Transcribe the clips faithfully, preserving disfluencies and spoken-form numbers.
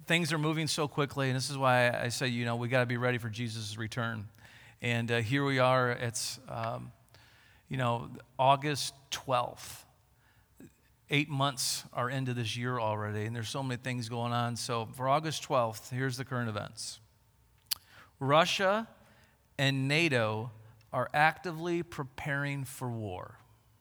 things are moving so quickly, and this is why I say, you know, we got to be ready for Jesus' return. And uh, here we are. It's, um, you know, August twelfth. Eight months are into this year already, and there's so many things going on. So for August twelfth, here's the current events. Russia and NATO are actively preparing for war.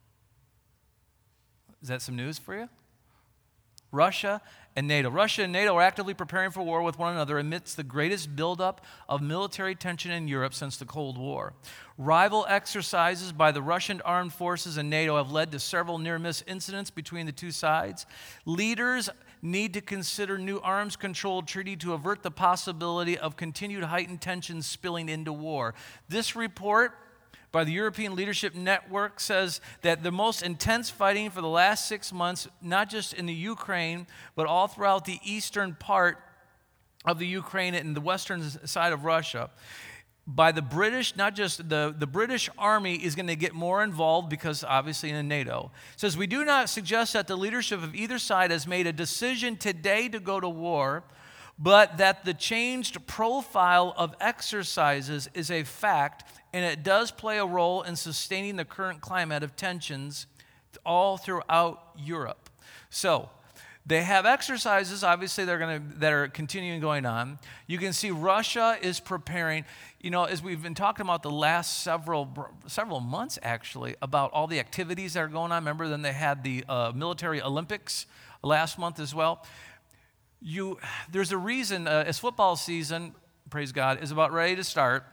Is that some news for you? Russia and NATO. Russia and NATO are actively preparing for war with one another amidst the greatest buildup of military tension in Europe since the Cold War. Rival exercises by the Russian armed forces and NATO have led to several near-miss incidents between the two sides. Leaders need to consider new arms control treaty to avert the possibility of continued heightened tensions spilling into war. This report by the European Leadership Network says that the most intense fighting for the last six months, not just in the Ukraine, but all throughout the eastern part of the Ukraine and the western side of Russia, by the British, not just the, the British Army is going to get more involved because obviously in NATO. It says, we do not suggest that the leadership of either side has made a decision today to go to war, but that the changed profile of exercises is a fact, and it does play a role in sustaining the current climate of tensions all throughout Europe. So, they have exercises, obviously, they're going to that are continuing going on. You can see Russia is preparing. You know, as we've been talking about the last several several months, actually, about all the activities that are going on. Remember, then they had the uh, military Olympics last month as well. You, there's a reason, uh, as football season, praise God, is about ready to start.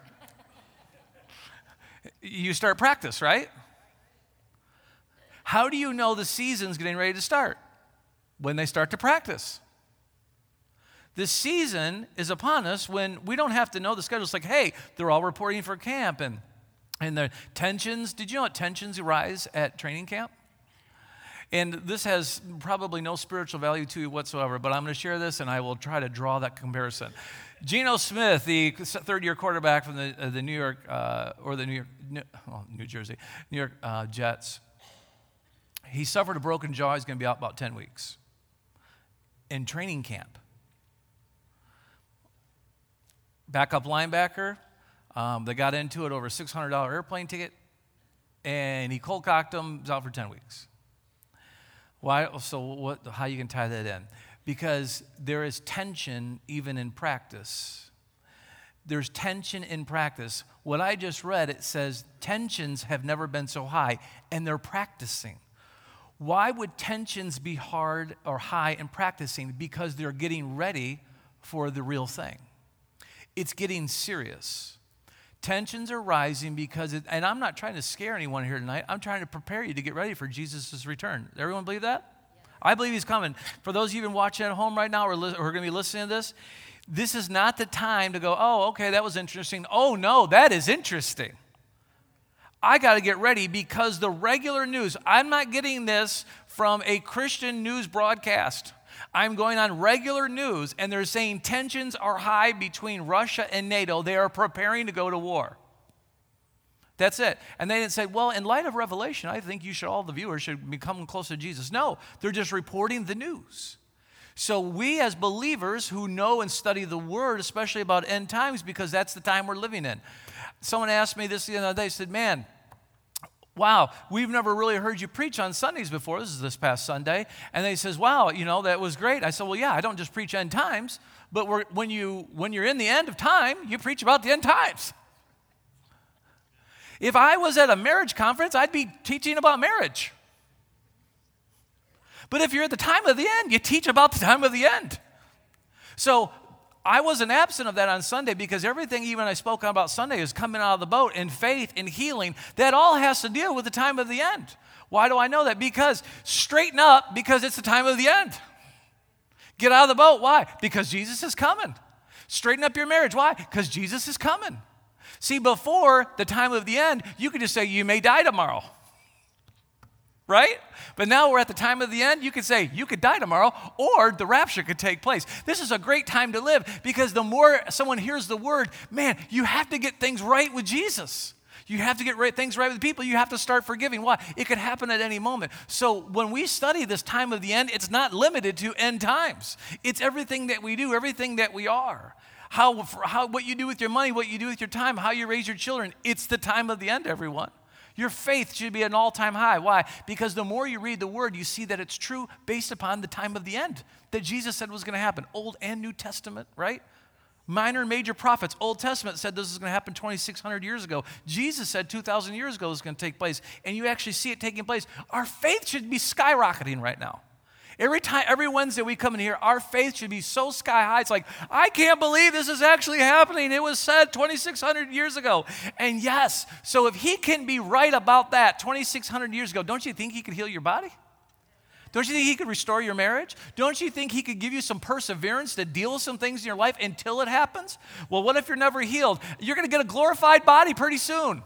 You start practice, right? How do you know the season's getting ready to start? When they start to practice. The season is upon us when we don't have to know the schedule. It's like, hey, they're all reporting for camp, and and the tensions. Did you know what tensions rise at training camp? And this has probably no spiritual value to you whatsoever, but I'm going to share this, and I will try to draw that comparison. Geno Smith, the third-year quarterback from the uh, the New York uh, or the New York, New, well, New Jersey, New York uh, Jets. He suffered a broken jaw. He's going to be out about ten weeks. In training camp. Backup linebacker, um, they got into it over a six hundred dollars airplane ticket, and he cold cocked him. He's out for ten weeks. Why? So what? How you can tie that in? Because there is tension even in practice. There's tension in practice. What I just read, it says tensions have never been so high, and they're practicing. Why would tensions be hard or high in practicing? Because they're getting ready for the real thing. It's getting serious. Tensions are rising because, it, and I'm not trying to scare anyone here tonight. I'm trying to prepare you to get ready for Jesus' return. Does everyone believe that? Yeah. I believe he's coming. For those of you even watching at home right now or, li- or are going to be listening to this, this is not the time to go, oh, okay, that was interesting. Oh, no, that is interesting. I got to get ready because the regular news, I'm not getting this from a Christian news broadcast. I'm going on regular news, and they're saying tensions are high between Russia and NATO. They are preparing to go to war. That's it. And they didn't say, well, in light of Revelation, I think you should, all the viewers should become close to Jesus. No, they're just reporting the news. So we as believers who know and study the Word, especially about end times, because that's the time we're living in. Someone asked me this the other day, said, man, wow, we've never really heard you preach on Sundays before. This is this past Sunday. And they says, wow, you know, that was great. I said, well, yeah, I don't just preach end times, but we're, when, you, when you're in the end of time, you preach about the end times. If I was at a marriage conference, I'd be teaching about marriage. But if you're at the time of the end, you teach about the time of the end. So I wasn't absent of that on Sunday because everything even I spoke about Sunday is coming out of the boat in faith and healing. That all has to deal with the time of the end. Why do I know that? Because straighten up because it's the time of the end. Get out of the boat. Why? Because Jesus is coming. Straighten up your marriage. Why? Because Jesus is coming. See, before the time of the end, you could just say you may die tomorrow. Right? But now we're at the time of the end. You could say you could die tomorrow or the rapture could take place. This is a great time to live because the more someone hears the word, man, you have to get things right with Jesus. You have to get right, things right with people. You have to start forgiving. Why? It could happen at any moment. So when we study this time of the end, it's not limited to end times. It's everything that we do, everything that we are. How, how, what you do with your money, what you do with your time, how you raise your children. It's the time of the end, everyone. Your faith should be at an all-time high. Why? Because the more you read the Word, you see that it's true based upon the time of the end that Jesus said was going to happen. Old and New Testament, right? Minor and major prophets. Old Testament said this is going to happen twenty-six hundred years ago. Jesus said two thousand years ago this is going to take place, and you actually see it taking place. Our faith should be skyrocketing right now. Every time, every Wednesday we come in here, our faith should be so sky high. It's like, I can't believe this is actually happening. It was said twenty-six hundred years ago. And yes, so if he can be right about that twenty-six hundred years ago, don't you think he could heal your body? Don't you think he could restore your marriage? Don't you think he could give you some perseverance to deal with some things in your life until it happens? Well, what if you're never healed? You're going to get a glorified body pretty soon.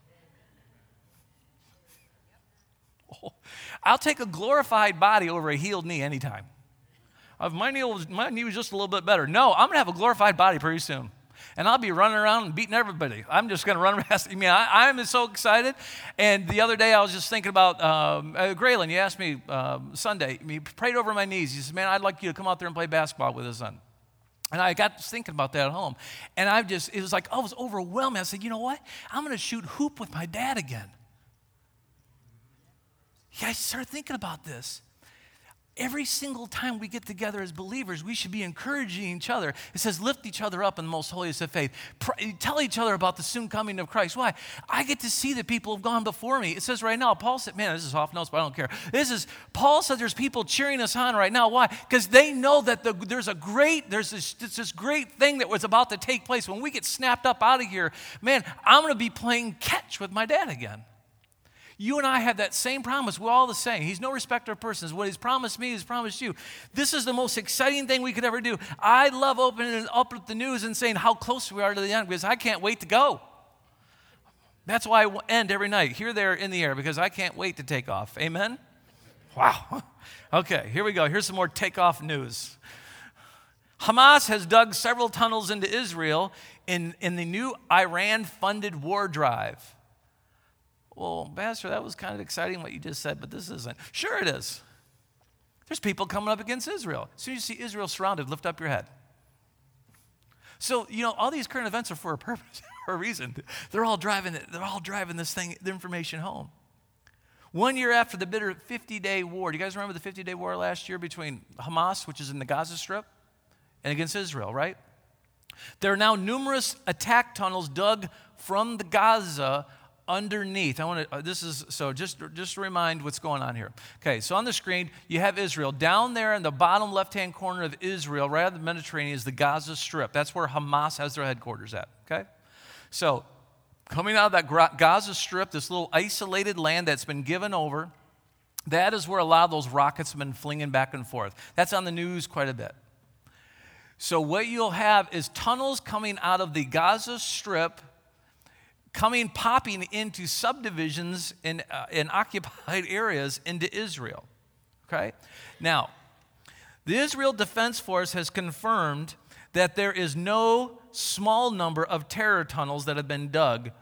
Oh, I'll take a glorified body over a healed knee anytime. If my knee was, my knee was just a little bit better. No, I'm going to have a glorified body pretty soon. And I'll be running around and beating everybody. I'm just going to run past. I mean, I, I'm so excited. And the other day I was just thinking about um, uh, Graylin. You asked me um, Sunday. He prayed over my knees. He said, man, I'd like you to come out there and play basketball with his son. And I got thinking about that at home. And I just, it was like, oh, it was overwhelming. I said, you know what? I'm going to shoot hoop with my dad again. Yeah, I started thinking about this. Every single time we get together as believers, we should be encouraging each other. It says, lift each other up in the most holiest of faith. Pray, tell each other about the soon coming of Christ. Why? I get to see that people have gone before me. It says right now, Paul said, man, this is off notes, but I don't care. This is, Paul said there's people cheering us on right now. Why? Because they know that the, there's a great, there's this, this great thing that was about to take place. When we get snapped up out of here, man, I'm going to be playing catch with my dad again. You and I have that same promise. We're all the same. He's no respecter of persons. What he's promised me, he's promised you. This is the most exciting thing we could ever do. I love opening up the news and saying how close we are to the end because I can't wait to go. That's why I end every night, here, there, in the air, because I can't wait to take off. Amen? Wow. Okay, here we go. Here's some more takeoff news. Hamas has dug several tunnels into Israel in, in the new Iran-funded war drive. Well, Pastor, that was kind of exciting what you just said, but this isn't. Sure it is. There's people coming up against Israel. As soon as you see Israel surrounded, lift up your head. So, you know, all these current events are for a purpose, for a reason. They're all driving it. They're all driving this thing, the information home. One year after the bitter fifty-day war, do you guys remember the fifty-day war last year between Hamas, which is in the Gaza Strip, and against Israel, right? There are now numerous attack tunnels dug from the Gaza underneath. I want to, uh, this is, so just, just to remind what's going on here. Okay, so on the screen, you have Israel. Down there in the bottom left-hand corner of Israel, right out of the Mediterranean, is the Gaza Strip. That's where Hamas has their headquarters at, okay? So, coming out of that Gaza Strip, this little isolated land that's been given over, that is where a lot of those rockets have been flinging back and forth. That's on the news quite a bit. So what you'll have is tunnels coming out of the Gaza Strip coming, popping into subdivisions in, uh, in occupied areas into Israel, okay? Now, the Israel Defense Force has confirmed that there is no small number of terror tunnels that have been dug,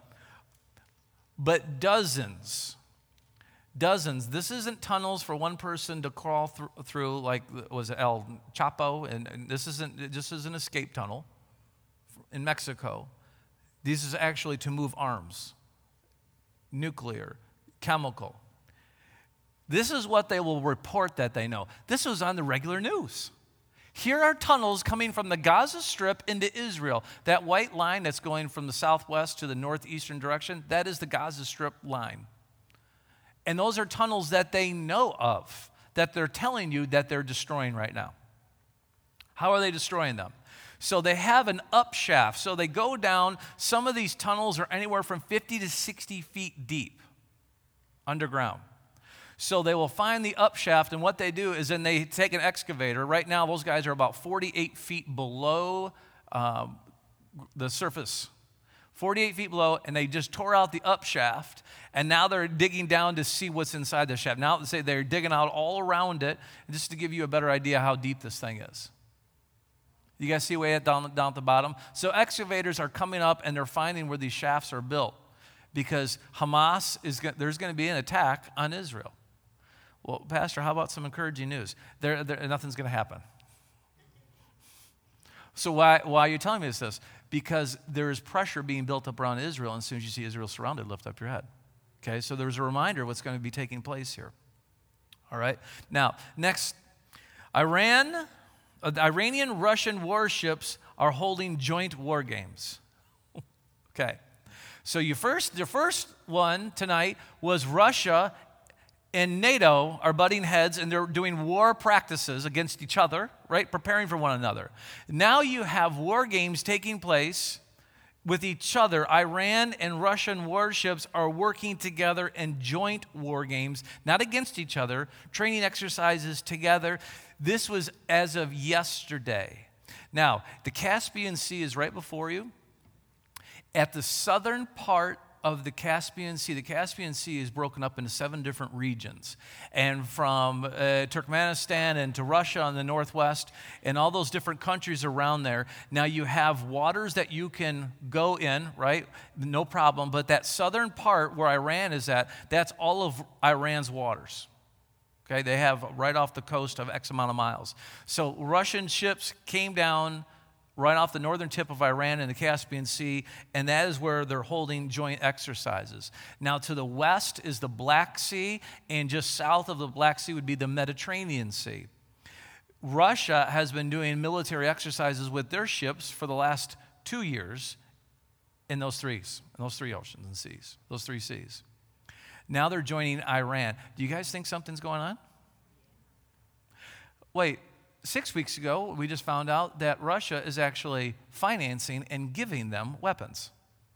but dozens, dozens. This isn't tunnels for one person to crawl through, through like was it El Chapo, and, and this isn't, this is an escape tunnel in Mexico. This is actually to move arms, nuclear, chemical. This is what they will report that they know. This was on the regular news. Here are tunnels coming from the Gaza Strip into Israel. That white line that's going from the southwest to the northeastern direction, that is the Gaza Strip line. And those are tunnels that they know of, that they're telling you that they're destroying right now. How are they destroying them? So they have an upshaft. So they go down. Some of these tunnels are anywhere from fifty to sixty feet deep underground. So they will find the upshaft, and what they do is then they take an excavator. Right now, those guys are about forty-eight feet below um, the surface. forty-eight feet below, and they just tore out the upshaft, and now they're digging down to see what's inside the shaft. Now say they're digging out all around it, just to give you a better idea how deep this thing is. You guys see way down, down at the bottom? So excavators are coming up, and they're finding where these shafts are built. because Hamas is go- there's going to be an attack on Israel. Well, Pastor, how about some encouraging news? There, there nothing's going to happen. So why, why are you telling me this? Because there is pressure being built up around Israel, and as soon as you see Israel surrounded, lift up your head. Okay, so there's a reminder of what's going to be taking place here. All right, now, next, Iran, uh, the Iranian-Russian warships are holding joint war games. Okay, so you first, the first one tonight was Russia and NATO are butting heads, and they're doing war practices against each other, right? Preparing for one another. Now you have war games taking place with each other. Iran and Russian warships are working together in joint war games, not against each other, training exercises together. This was as of yesterday. Now, the Caspian Sea is right before you. At the southern part of the Caspian Sea, the Caspian Sea is broken up into seven different regions. And from uh, Turkmenistan and to Russia on the northwest and all those different countries around there, now you have waters that you can go in, right? No problem. But that southern part where Iran is at, that's all of Iran's waters. Okay, they have right off the coast of X amount of miles. So Russian ships came down right off the northern tip of Iran in the Caspian Sea, and that is where they're holding joint exercises. Now, to the west is the Black Sea, and just south of the Black Sea would be the Mediterranean Sea. Russia has been doing military exercises with their ships for the last two years in those three, in those three oceans and seas, those three seas. Now they're joining Iran. Do you guys think something's going on? Wait. Six weeks ago, we just found out that Russia is actually financing and giving them weapons.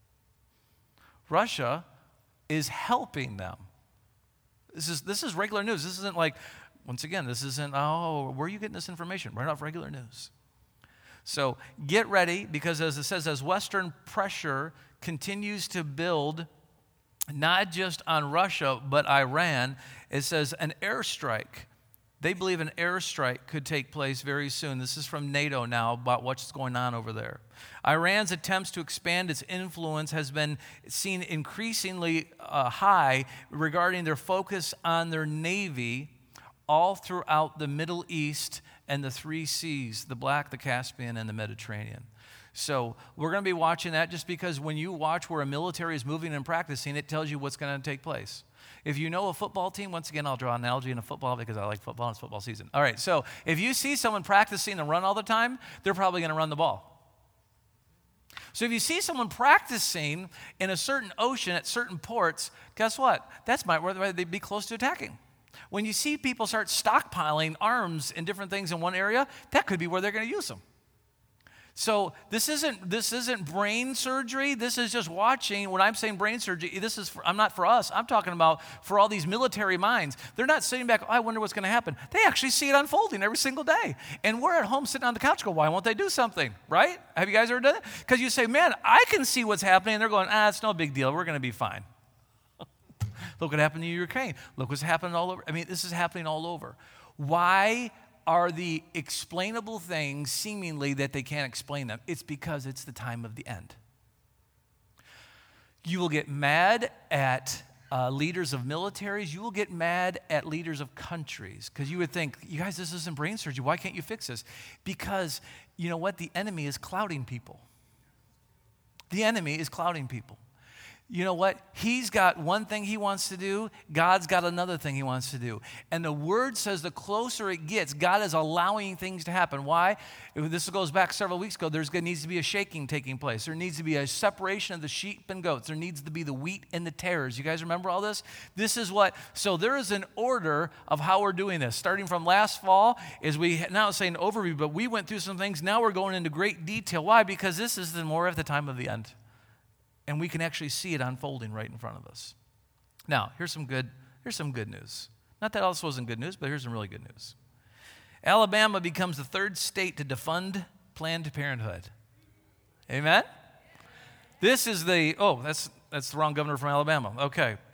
Russia is helping them. This is, this is regular news. This isn't like, once again, this isn't, oh, where are you getting this information? Right off regular news. So get ready, because as it says, as Western pressure continues to build, not just on Russia, but Iran, it says an airstrike. They believe an airstrike could take place very soon. This is from NATO now about what's going on over there. Iran's attempts to expand its influence has been seen increasingly uh, high regarding their focus on their navy all throughout the Middle East and the three seas, the Black, the Caspian, and the Mediterranean. So we're going to be watching that, just because when you watch where a military is moving and practicing, it tells you what's going to take place. If you know a football team, once again, I'll draw an analogy in a football because I like football and it's football season. All right, so if you see someone practicing and run all the time, they're probably going to run the ball. So if you see someone practicing in a certain ocean at certain ports, guess what? That's might where they'd be close to attacking. When you see people start stockpiling arms and different things in one area, that could be where they're going to use them. So this isn't this isn't brain surgery. This is just watching. When I'm saying brain surgery, this is for, I'm not for us. I'm talking about for all these military minds. They're not sitting back, oh, I wonder what's going to happen. They actually see it unfolding every single day. And we're at home sitting on the couch go, why won't they do something, right? Have you guys ever done it? Because you say, man, I can see what's happening. And they're going, ah, it's no big deal. We're going to be fine. Look what happened in Ukraine. Look what's happening all over. I mean, this is happening all over. Why are the explainable things seemingly that they can't explain them? It's because it's the time of the end. You will get mad at uh, leaders of militaries. You will get mad at leaders of countries, because you would think, you guys, this isn't brain surgery. Why can't you fix this? Because you know what? The enemy is clouding people. The enemy is clouding people. You know what? He's got one thing he wants to do. God's got another thing he wants to do. And the word says the closer it gets, God is allowing things to happen. Why? This goes back several weeks ago. There needs to be a shaking taking place. There needs to be a separation of the sheep and goats. There needs to be the wheat and the tares. You guys remember all this? This is what, so there is an order of how we're doing this. Starting from last fall, is we, now it's saying overview, but we went through some things. Now we're going into great detail. Why? Because this is the more of the time of the end. And we can actually see it unfolding right in front of us. Now, here's some good, here's some good news. Not that all this wasn't good news, but here's some really good news. Alabama becomes the third state to defund Planned Parenthood. Amen? This is the, oh, that's that's the wrong governor from Alabama. Okay.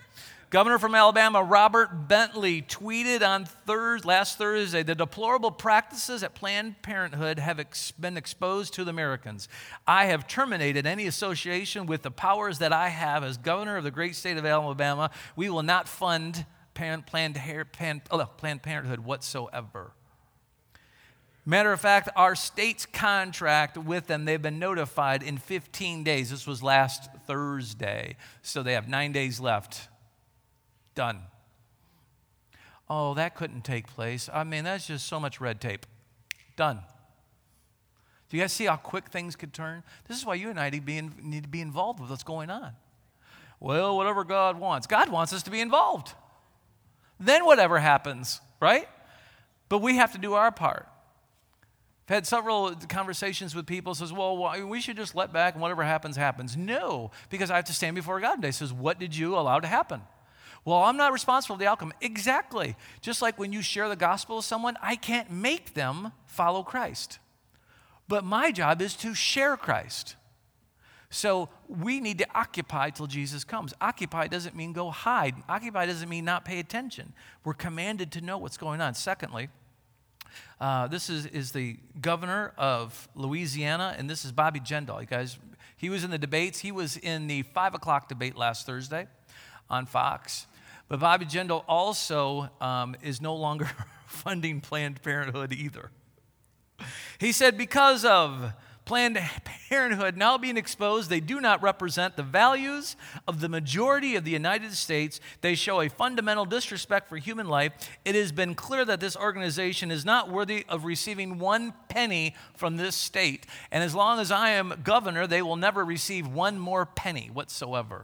Governor from Alabama, Robert Bentley, tweeted on Thurs last Thursday, the deplorable practices at Planned Parenthood have ex- been exposed to the Americans. I have terminated any association with the powers that I have as governor of the great state of Alabama. We will not fund Planned, Planned, Planned, oh, Planned Parenthood whatsoever. Matter of fact, our state's contract with them, they've been notified in fifteen days. This was last Thursday, so they have nine days left. Done. Oh, that couldn't take place. I mean, that's just so much red tape. Done. Do you guys see how quick things could turn? This is why you and I need to be, in, need to be involved with what's going on. Well, whatever God wants. God wants us to be involved. Then whatever happens, right? But we have to do our part. I've had several conversations with people who says, well, we should just let back and whatever happens, happens. No, because I have to stand before God today. He says, what did you allow to happen? Well, I'm not responsible for the outcome. Exactly. Just like when you share the gospel with someone, I can't make them follow Christ. But my job is to share Christ. So we need to occupy till Jesus comes. Occupy doesn't mean go hide. Occupy doesn't mean not pay attention. We're commanded to know what's going on. Secondly, Uh, this is, is the governor of Louisiana, and this is Bobby Jindal. You guys, he was in the debates. He was in the five o'clock debate last Thursday on Fox. But Bobby Jindal also um, is no longer funding Planned Parenthood either. He said because of Planned Parenthood now being exposed, they do not represent the values of the majority of the United States. They show a fundamental disrespect for human life. It has been clear that this organization is not worthy of receiving one penny from this state. And as long as I am governor, they will never receive one more penny whatsoever.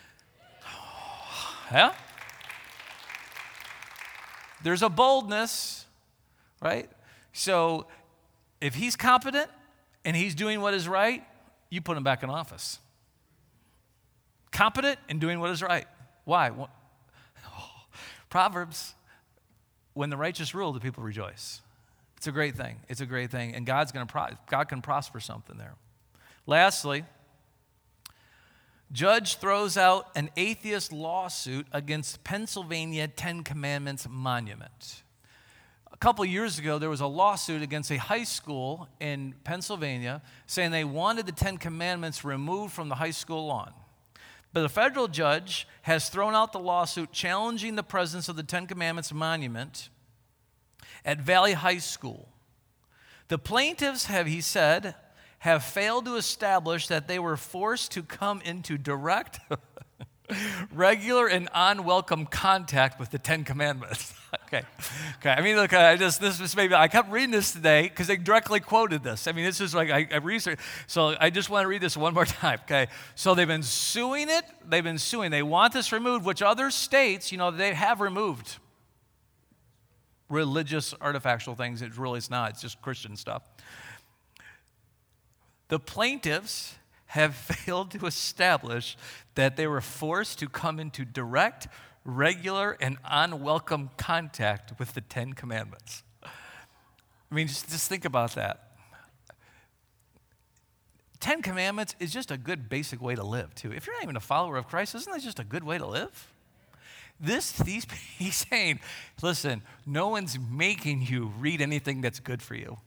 Yeah? There's a boldness, right? So if he's competent, and he's doing what is right, you put him back in office. Competent and doing what is right. Why? Oh, Proverbs, when the righteous rule, the people rejoice. It's a great thing. It's a great thing. And God's going to pro- God can prosper something there. Lastly, judge throws out an atheist lawsuit against Pennsylvania Ten Commandments monument. A couple of years ago, there was a lawsuit against a high school in Pennsylvania saying they wanted the Ten Commandments removed from the high school lawn. But a federal judge has thrown out the lawsuit challenging the presence of the Ten Commandments monument at Valley High School. The plaintiffs have, he said, have failed to establish that they were forced to come into direct, regular, and unwelcome contact with the Ten Commandments. Okay, okay. I mean, look, I just this was maybe I kept reading this today because they directly quoted this. I mean, this is like I, I researched, so I just want to read this one more time. Okay, so they've been suing it. They've been suing. They want this removed, which other states, you know, they have removed religious artifactual things. It really is not. It's just Christian stuff. The plaintiffs have failed to establish that they were forced to come into direct, regular, and unwelcome contact with the Ten Commandments. I mean, just, just think about that. Ten Commandments is just a good basic way to live, too. If you're not even a follower of Christ, isn't that just a good way to live? This, these, he's saying, listen, no one's making you read anything that's good for you.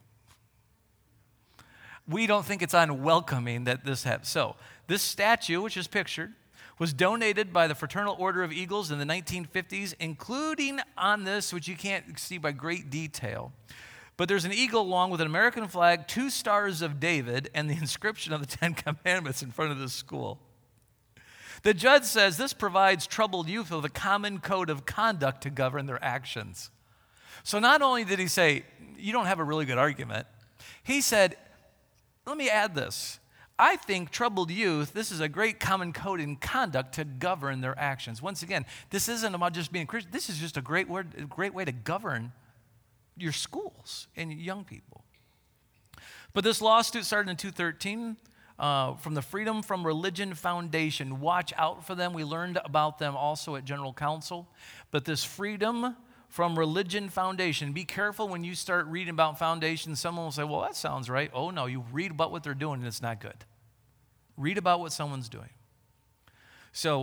We don't think it's unwelcoming that this happens. So, this statue, which is pictured, was donated by the Fraternal Order of Eagles in the nineteen fifties, including on this, which you can't see by great detail. But there's an eagle along with an American flag, two stars of David, and the inscription of the Ten Commandments in front of this school. The judge says this provides troubled youth with a common code of conduct to govern their actions. So not only did he say, you don't have a really good argument, he said, let me add this. I think troubled youth, this is a great common code in conduct to govern their actions. Once again, this isn't about just being Christian. This is just a great word, a great way to govern your schools and young people. But this lawsuit started in two thousand thirteen uh, from the Freedom from Religion Foundation. Watch out for them. We learned about them also at General Council. But this Freedom from Religion Foundation. Be careful when you start reading about foundations. Someone will say, well, that sounds right. Oh, no, you read about what they're doing and it's not good. Read about what someone's doing. So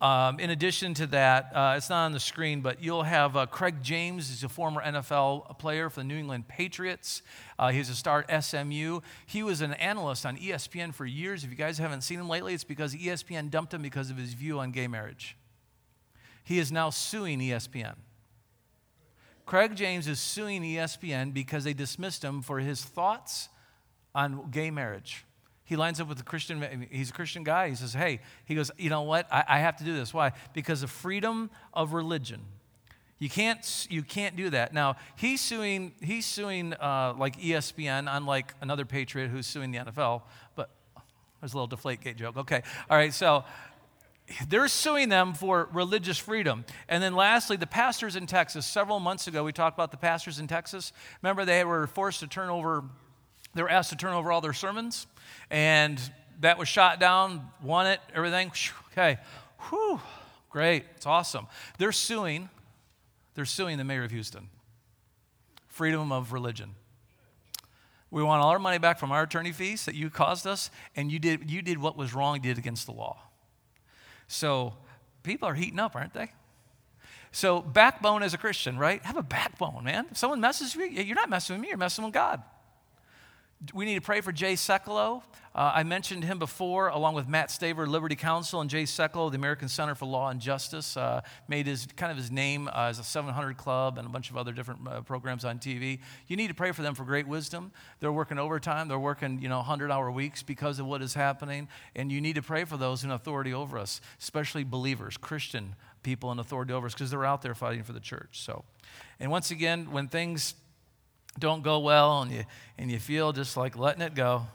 Um, in addition to that, uh, it's not on the screen, but you'll have uh, Craig James. He's a former N F L player for the New England Patriots. Uh, he's a star at S M U. He was an analyst on E S P N for years. If you guys haven't seen him lately, it's because E S P N dumped him because of his view on gay marriage. He is now suing E S P N. Craig James is suing E S P N because they dismissed him for his thoughts on gay marriage. He lines up with a Christian, he's a Christian guy. He says, hey, he goes, you know what? I, I have to do this. Why? Because of freedom of religion. You can't, you can't do that. Now, he's suing, he's suing uh, like E S P N, unlike another patriot who's suing the N F L. But there's a little Deflategate joke. Okay. All right. So they're suing them for religious freedom. And then lastly, the pastors in Texas. Several months ago, we talked about the pastors in Texas. Remember, they were forced to turn over, they were asked to turn over all their sermons. And that was shot down, won it, everything. Okay, whew, great, it's awesome. They're suing, they're suing the mayor of Houston. Freedom of religion. We want all our money back from our attorney fees that you caused us, and you did you did what was wrong, you did against the law. So people are heating up, aren't they? So backbone as a Christian, right? Have a backbone, man. If someone messes with you, you're not messing with me, you're messing with God. We need to pray for Jay Sekulow. Uh, I mentioned him before, along with Matt Staver, Liberty Counsel, and Jay Sekulow, the American Center for Law and Justice, uh, made his kind of his name uh, as a seven hundred Club and a bunch of other different uh, programs on T V. You need to pray for them for great wisdom. They're working overtime. They're working, you know, hundred-hour weeks because of what is happening. And you need to pray for those in authority over us, especially believers, Christian people in authority over us, because they're out there fighting for the church. So, and once again, when things don't go well and you and you feel just like letting it go,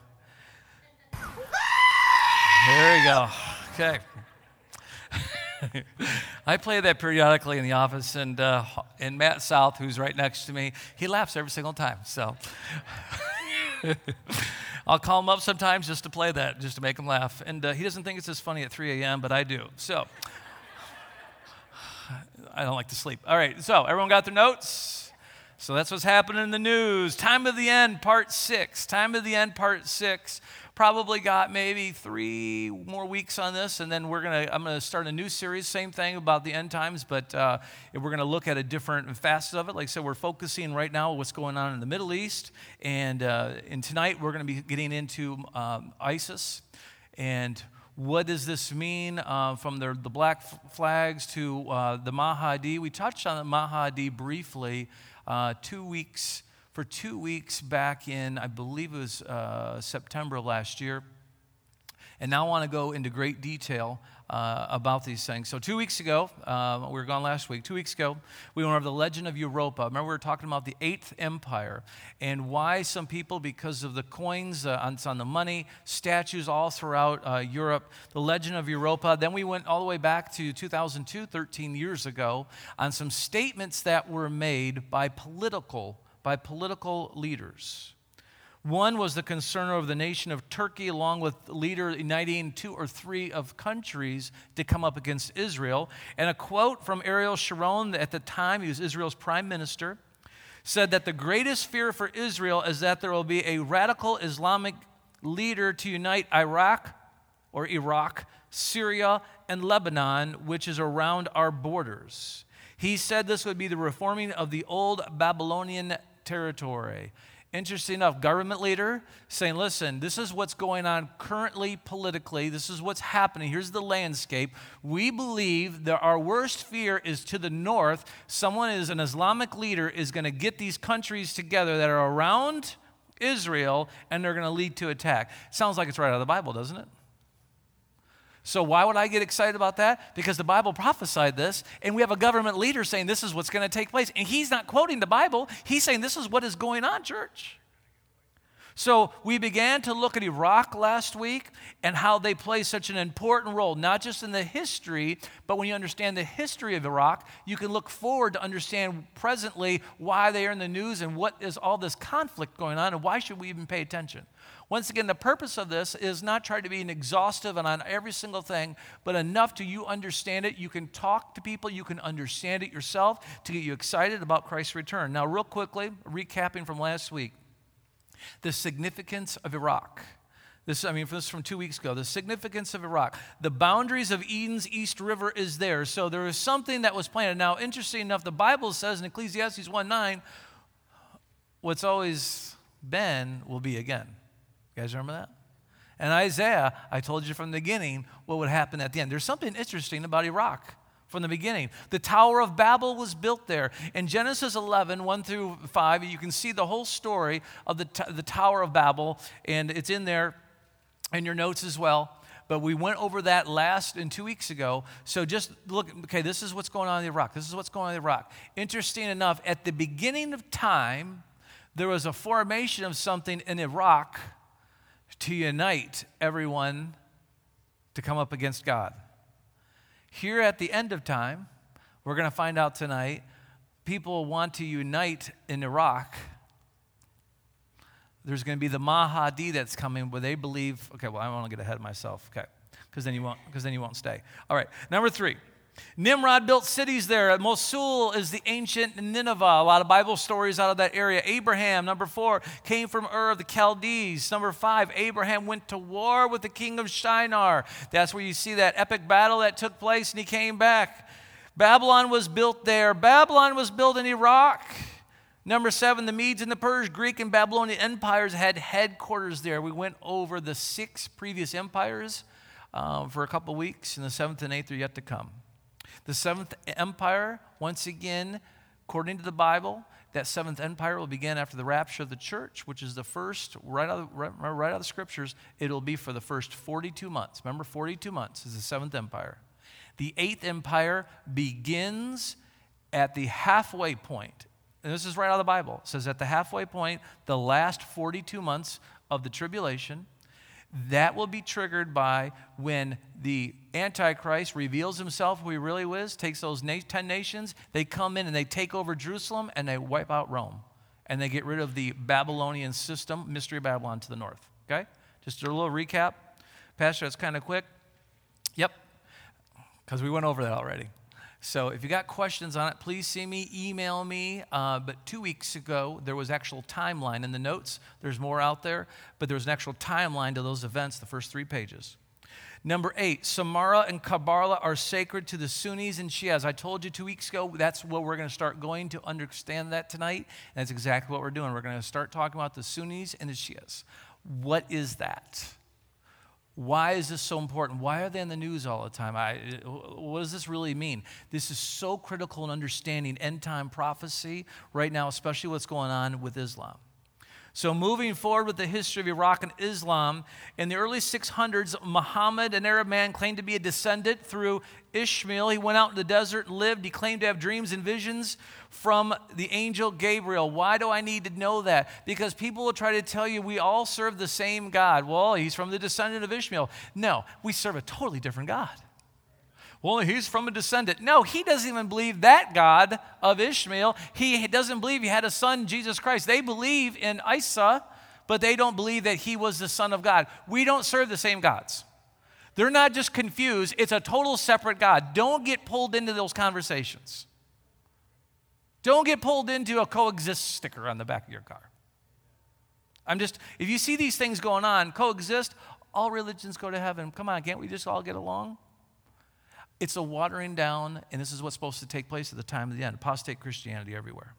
there you go. Okay. I play that periodically in the office, and uh, and Matt South, who's right next to me, he laughs every single time. So I'll call him up sometimes just to play that, just to make him laugh. And uh, he doesn't think it's as funny at three a.m., but I do. So I don't like to sleep. All right, so everyone got their notes? So that's what's happening in the news. Time of the End, part six. Time of the End, part six. Probably got maybe three more weeks on this, and then we're gonna. I'm gonna start a new series. Same thing about the end times, but uh, we're gonna look at a different facet of it. Like I said, we're focusing right now on what's going on in the Middle East, and uh, and tonight we're gonna be getting into um, ISIS and what does this mean uh, from the, the black f- flags to uh, the Mahdi. We touched on the Mahdi briefly. Uh, two weeks, for two weeks back in, I believe it was uh, September of last year. And now I want to go into great detail uh, about these things. So two weeks ago, uh, we were gone last week, two weeks ago, we went over the legend of Europa. Remember we were talking about the Eighth Empire and why some people, because of the coins uh, on, on the money, statues all throughout uh, Europe, the legend of Europa. Then we went all the way back to two thousand two, thirteen years ago, on some statements that were made by political, by political leaders. One was the concern of the nation of Turkey, along with the leader uniting two or three of countries to come up against Israel. And a quote from Ariel Sharon, at the time, he was Israel's prime minister, said that the greatest fear for Israel is that there will be a radical Islamic leader to unite Iraq or Iraq, Syria, and Lebanon, which is around our borders. He said this would be the reforming of the old Babylonian territory. Interesting enough, government leader saying, listen, this is what's going on currently politically. This is what's happening. Here's the landscape. We believe that our worst fear is to the north. Someone is an Islamic leader is going to get these countries together that are around Israel, and they're going to lead to attack. Sounds like it's right out of the Bible, doesn't it? So why would I get excited about that? Because the Bible prophesied this, and we have a government leader saying this is what's going to take place. And he's not quoting the Bible. He's saying this is what is going on, church. So we began to look at Iraq last week and how they play such an important role, not just in the history, but when you understand the history of Iraq, you can look forward to understand presently why they are in the news and what is all this conflict going on and why should we even pay attention. Once again, the purpose of this is not try to be an exhaustive and on every single thing, but enough to you understand it. You can talk to people, you can understand it yourself to get you excited about Christ's return. Now, real quickly, recapping from last week, the significance of Iraq. This, I mean, this is from two weeks ago. The significance of Iraq. The boundaries of Eden's East River is there. So there is something that was planted. Now, interesting enough, the Bible says in Ecclesiastes one nine, what's always been will be again. You guys remember that? And Isaiah, I told you from the beginning what would happen at the end. There's something interesting about Iraq from the beginning. The Tower of Babel was built there. In Genesis eleven, one through five, you can see the whole story of the, t- the Tower of Babel, and it's in there in your notes as well. But we went over that last and two weeks ago. So just look, okay, this is what's going on in Iraq. This is what's going on in Iraq. Interesting enough, at the beginning of time, there was a formation of something in Iraq to unite everyone to come up against God. Here at the end of time, we're going to find out tonight, people want to unite in Iraq. There's going to be the Mahdi that's coming where they believe, okay, well, I don't want to get ahead of myself, okay, because then you won't, because then you won't stay. All right, number three. Nimrod built cities there. Mosul is the ancient Nineveh. A lot of Bible stories out of that area. Abraham, number four, came from Ur of the Chaldees. Number five, Abraham went to war with the king of Shinar. That's where you see that epic battle that took place, and he came back. Babylon was built there. Babylon was built in Iraq. Number seven, the Medes and the Persian, Greek, and Babylonian empires had headquarters there. We went over the six previous empires um, for a couple weeks, and the seventh and eighth are yet to come. The seventh empire, once again, according to the Bible, that seventh empire will begin after the rapture of the church, which is the first, right out of, right, right out of the scriptures, it'll be for the first forty-two months. Remember, forty-two months is the seventh empire. The eighth empire begins at the halfway point. And this is right out of the Bible. It says at the halfway point, the last forty-two months of the tribulation, that will be triggered by when the Antichrist reveals himself who he really is, takes those na- ten nations, they come in and they take over Jerusalem and they wipe out Rome. And they get rid of the Babylonian system, Mystery of Babylon to the north. Okay? Just a little recap. Pastor, that's kind of quick. Yep, because we went over that already. So if you got questions on it, please see me, email me. Uh, but two weeks ago, there was actual timeline in the notes. There's more out there, but there's an actual timeline to those events, the first three pages. Number eight, Samarra and Kabbalah are sacred to the Sunnis and Shias. I told you two weeks ago, that's what we're going to start going to understand that tonight. And that's exactly what we're doing. We're going to start talking about the Sunnis and the Shias. What is that? Why is this so important? Why are they in the news all the time? I, what does this really mean? This is so critical in understanding end-time prophecy right now, especially what's going on with Islam. So moving forward with the history of Iraq and Islam, in the early six hundreds, Muhammad, an Arab man, claimed to be a descendant through Ishmael. He went out in the desert and lived. He claimed to have dreams and visions from the angel Gabriel. Why do I need to know that? Because people will try to tell you we all serve the same God. Well, he's from the descendant of Ishmael. No, we serve a totally different God. Well, he's from a descendant. No, he doesn't even believe that God of Ishmael. He doesn't believe he had a son, Jesus Christ. They believe in Isa, but they don't believe that he was the Son of God. We don't serve the same gods. They're not just confused. It's a total separate God. Don't get pulled into those conversations. Don't get pulled into a coexist sticker on the back of your car. I'm just, if you see these things going on, coexist, all religions go to heaven. Come on, can't we just all get along? It's a watering down, and this is what's supposed to take place at the time of the end. Apostate Christianity everywhere.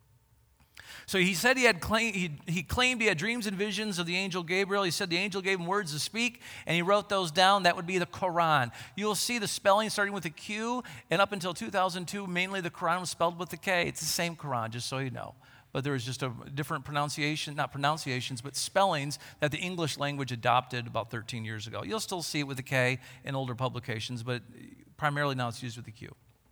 So he said he had claim, he, he claimed he had dreams and visions of the angel Gabriel. He said the angel gave him words to speak, and he wrote those down. That would be the Quran. You'll see the spelling starting with a Q, and up until two thousand two, mainly the Quran was spelled with a K. It's the same Quran, just so you know. But there was just a different pronunciation, not pronunciations, but spellings that the English language adopted about thirteen years ago. You'll still see it with a K in older publications, but primarily now it's used with a Q.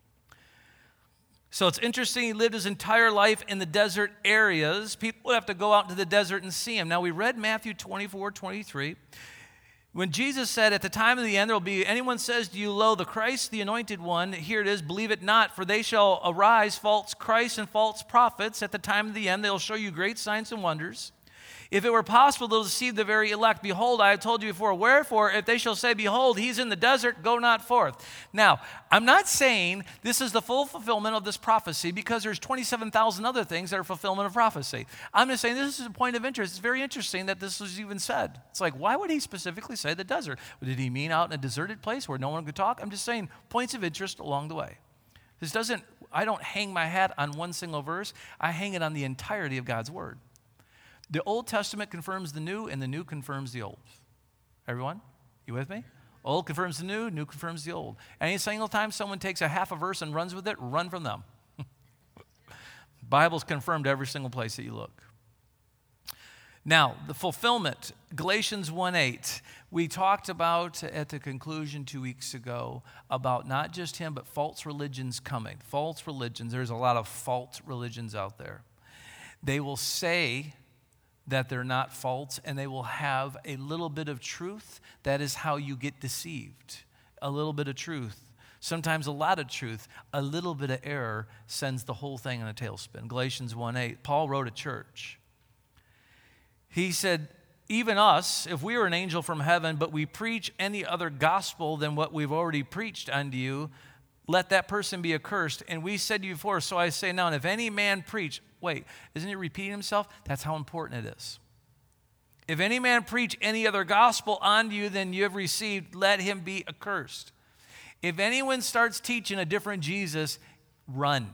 So it's interesting, he lived his entire life in the desert areas. People would have to go out into the desert and see him. Now we read Matthew twenty-four, twenty-three. When Jesus said, at the time of the end, there will be, anyone says to you, lo, the Christ, the anointed one, here it is, believe it not, for they shall arise false Christs and false prophets. At the time of the end, they'll show you great signs and wonders. If it were possible to deceive the very elect, behold, I have told you before. Wherefore, if they shall say, behold, he's in the desert, go not forth. Now, I'm not saying this is the full fulfillment of this prophecy because there's twenty-seven thousand other things that are fulfillment of prophecy. I'm just saying this is a point of interest. It's very interesting that this was even said. It's like, why would he specifically say the desert? Did he mean out in a deserted place where no one could talk? I'm just saying points of interest along the way. This doesn't, I don't hang my hat on one single verse. I hang it on the entirety of God's word. The Old Testament confirms the New, and the New confirms the Old. Everyone, you with me? Old confirms the New, New confirms the Old. Any single time someone takes a half a verse and runs with it, run from them. Bible's confirmed every single place that you look. Now, the fulfillment, Galatians one eight. We talked about at the conclusion two weeks ago about not just him, but false religions coming. False religions. There's a lot of false religions out there. They will say that they're not false, and they will have a little bit of truth. That is how you get deceived. A little bit of truth. Sometimes a lot of truth. A little bit of error sends the whole thing in a tailspin. Galatians one eight. Paul wrote a church. He said, even us, if we were an angel from heaven, but we preach any other gospel than what we've already preached unto you, let that person be accursed. And we said to you before, so I say now, and if any man preach, wait, isn't he repeating himself? That's how important it is. If any man preach any other gospel unto you than you have received, let him be accursed. If anyone starts teaching a different Jesus, run.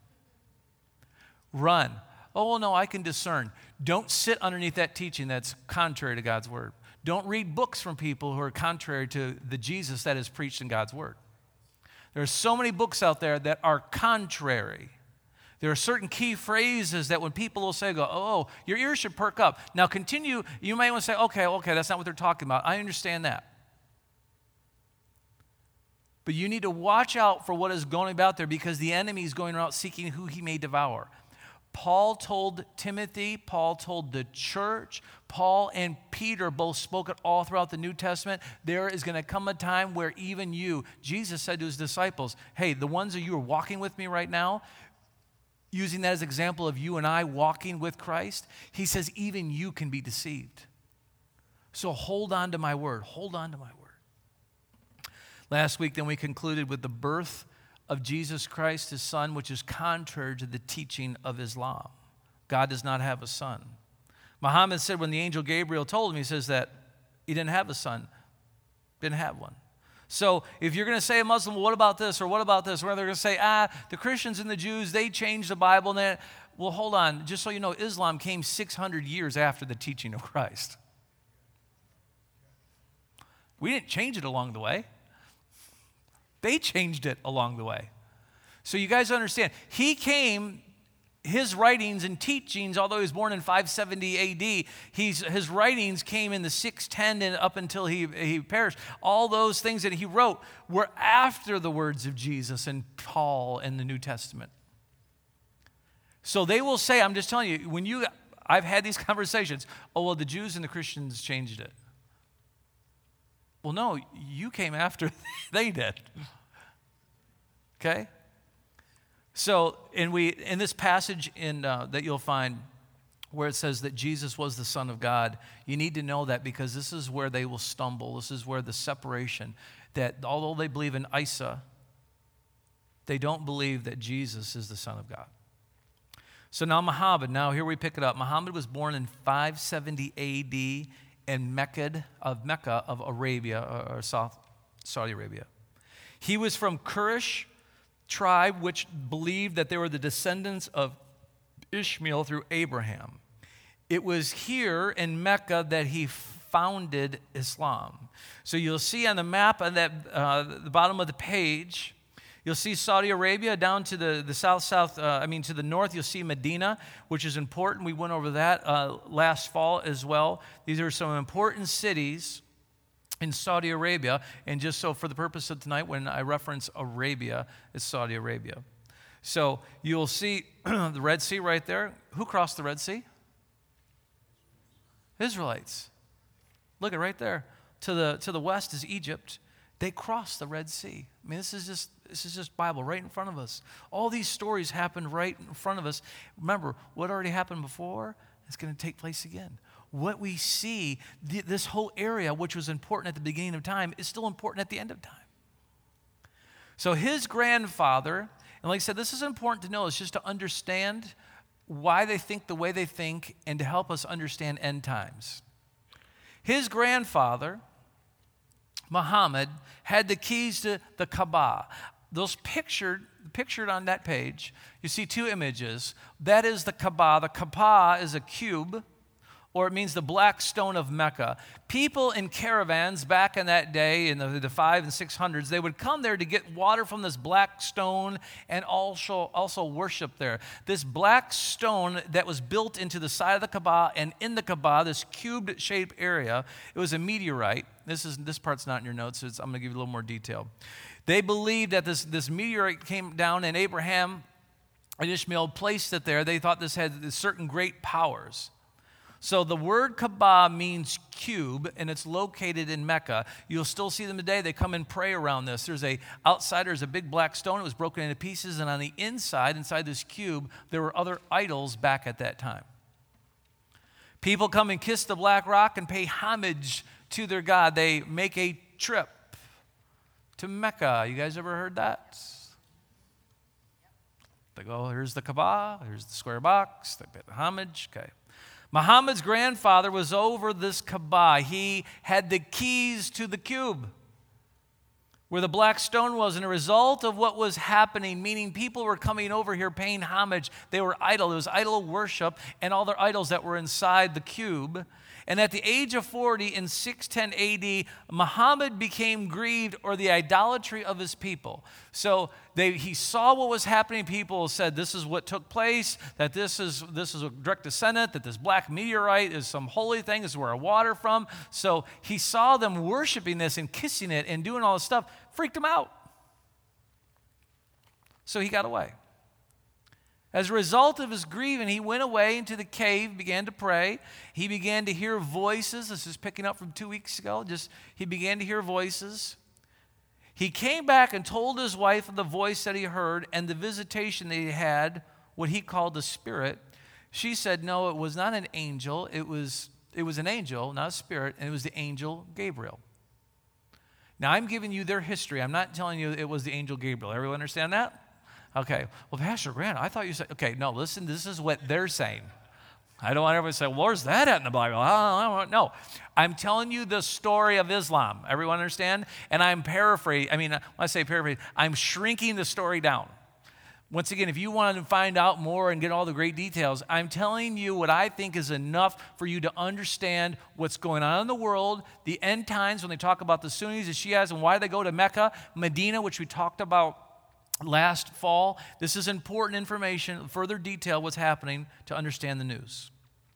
Run. Oh, well, no, I can discern. Don't sit underneath that teaching that's contrary to God's word. Don't read books from people who are contrary to the Jesus that is preached in God's word. There are so many books out there that are contrary. There are certain key phrases that when people will say, go, oh, your ears should perk up. Now continue, you may want to say, okay, okay, that's not what they're talking about. I understand that. But you need to watch out for what is going about there because the enemy is going around seeking who he may devour. Paul told Timothy, Paul told the church, Paul and Peter both spoke it all throughout the New Testament. There is going to come a time where even you, Jesus said to his disciples, hey, the ones that you are walking with me right now, using that as an example of you and I walking with Christ, he says even you can be deceived. So hold on to my word. Hold on to my word. Last week then we concluded with the birth of Jesus Christ, his son, which is contrary to the teaching of Islam. God does not have a son. Muhammad said when the angel Gabriel told him, he says that he didn't have a son, didn't have one. So if you're going to say a Muslim, well, what about this or what about this? Or they're going to say, ah, the Christians and the Jews, they changed the Bible. And then, well, hold on. Just so you know, Islam came six hundred years after the teaching of Christ. We didn't change it along the way. They changed it along the way. So you guys understand, he came, his writings and teachings, although he was born in five seventy A D, he's, his writings came in the six ten and up until he, he perished. All those things that he wrote were after the words of Jesus and Paul in the New Testament. So they will say, I'm just telling you, when you, I've had these conversations, oh, well, the Jews and the Christians changed it. Well, no, you came after they did. Okay? So, and we in this passage in uh, that you'll find where it says that Jesus was the Son of God, you need to know that because this is where they will stumble. This is where the separation, that although they believe in Isa, they don't believe that Jesus is the Son of God. So now Muhammad, now here we pick it up. Muhammad was born in five seventy A D in Mecca of Mecca of Arabia or South Saudi Arabia. He was from Quraysh tribe, which believed that they were the descendants of Ishmael through Abraham. It was here in Mecca that he founded Islam. So you'll see on the map on that uh, the bottom of the page. You'll see Saudi Arabia down to the, the south, south, uh, I mean to the north, you'll see Medina, which is important. We went over that uh, last fall as well. These are some important cities in Saudi Arabia. And just so for the purpose of tonight, when I reference Arabia, it's Saudi Arabia. So you'll see the Red Sea right there. Who crossed the Red Sea? Israelites. Look at right there. To the, to the west is Egypt. They crossed the Red Sea. I mean, this is just this is just Bible right in front of us. All these stories happened right in front of us. Remember, what already happened before? is going to take place again. What we see, th- this whole area, which was important at the beginning of time, is still important at the end of time. So his grandfather, and like I said, this is important to know, it's just to understand why they think the way they think and to help us understand end times. His grandfather, Muhammad, had the keys to the Kaaba. Those pictured, pictured on that page, you see two images. That is the Kaaba. The Kaaba is a cube, or it means the black stone of Mecca. People in caravans back in that day, in the, the five and six hundreds, they would come there to get water from this black stone and also, also worship there. This black stone that was built into the side of the Kaaba, and in the Kaaba, this cubed-shaped area, it was a meteorite. This is this part's not in your notes, so it's, I'm going to give you a little more detail. They believed that this, this meteorite came down, and Abraham and Ishmael placed it there. They thought this had certain great powers. So the word Kaaba means cube, and it's located in Mecca. You'll still see them today. They come and pray around this. There's a outside, there's a big black stone. It was broken into pieces, and on the inside, inside this cube, there were other idols back at that time. People come and kiss the black rock and pay homage to their God. They make a trip to Mecca. You guys ever heard that? They go, here's the Kaaba, here's the square box. They pay the homage. Okay. Muhammad's grandfather was over this Kaaba. He had the keys to the cube where the black stone was. And a result of what was happening, meaning people were coming over here paying homage. They were idol. It was idol worship and all their idols that were inside the cube. And at the age of forty in six ten A D, Muhammad became grieved or the idolatry of his people. So they, he saw what was happening. People said this is what took place, that this is, this is a direct descendant, that this black meteorite is some holy thing, this is where I water from. So he saw them worshiping this and kissing it and doing all this stuff, freaked him out. So he got away. As a result of his grieving, he went away into the cave, began to pray. He began to hear voices. This is picking up from two weeks ago. Just he began to hear voices. He came back and told his wife of the voice that he heard and the visitation that he had, what he called the spirit. She said, no, it was not an angel. It was, it was an angel, not a spirit, and it was the angel Gabriel. Now, I'm giving you their history. I'm not telling you it was the angel Gabriel. Everyone understand that? Okay, well, Pastor Grant, I thought you said, okay, no, listen, this is what they're saying. I don't want everyone to say, well, where's that at in the Bible? I don't, I don't know. I'm telling you the story of Islam. Everyone understand? And I'm paraphrasing, I mean, when I say paraphrase, I'm shrinking the story down. Once again, if you want to find out more and get all the great details, I'm telling you what I think is enough for you to understand what's going on in the world, the end times when they talk about the Sunnis, the Shias, and why they go to Mecca, Medina, which we talked about last fall. This is important information, further detail what's happening to understand the news.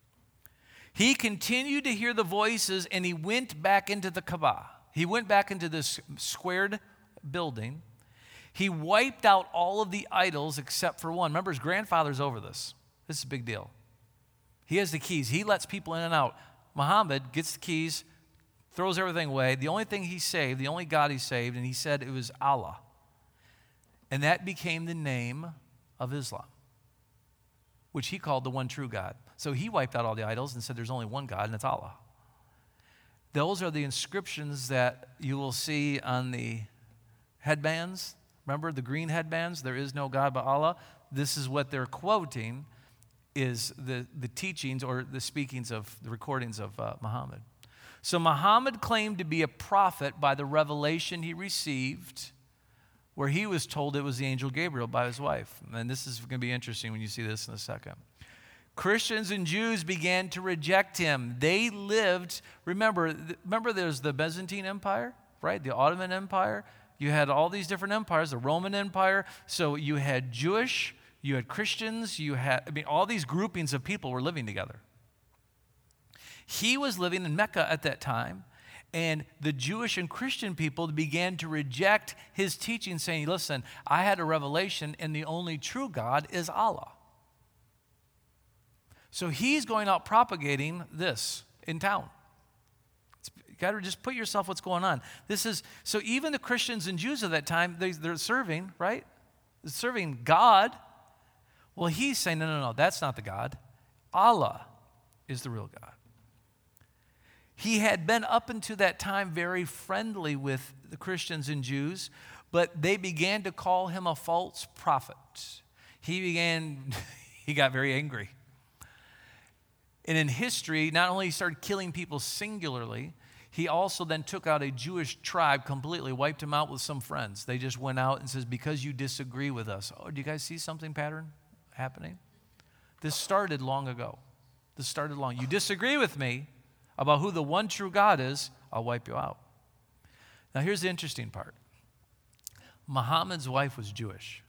He continued to hear the voices, and he went back into the Kaaba. He went back into this squared building. He wiped out all of the idols except for one. Remember, his grandfather's over this. This is a big deal. He has the keys. He lets people in and out. Muhammad gets the keys, throws everything away. The only thing he saved, the only God he saved, and he said it was Allah. And that became the name of Islam, which he called the one true God. So he wiped out all the idols and said there's only one God, and it's Allah. Those are the inscriptions that you will see on the headbands. Remember the green headbands? There is no God but Allah. This is what they're quoting is the, the teachings or the speakings of the recordings of uh, Muhammad. So Muhammad claimed to be a prophet by the revelation he received, where he was told it was the angel Gabriel by his wife. And this is going to be interesting when you see this in a second. Christians and Jews began to reject him. They lived, remember, remember there's the Byzantine Empire, right? The Ottoman Empire. You had all these different empires, the Roman Empire. So you had Jewish, you had Christians, you had, I mean, all these groupings of people were living together. He was living in Mecca at that time. And the Jewish and Christian people began to reject his teaching, saying, listen, I had a revelation, and the only true God is Allah. So he's going out propagating this in town. It's, you got to just put yourself what's going on. This is, so even the Christians and Jews of that time, they, they're serving, right? They're serving God. Well, he's saying, no, no, no, that's not the God. Allah is the real God. He had been up until that time very friendly with the Christians and Jews, but they began to call him a false prophet. He began, he got very angry. And in history, not only he started killing people singularly, he also then took out a Jewish tribe completely, wiped them out with some friends. They just went out and says, because you disagree with us. Oh, do you guys see something pattern happening? This started long ago. This started long. You disagree with me about who the one true God is, I'll wipe you out. Now here's the interesting part. Muhammad's wife was Jewish.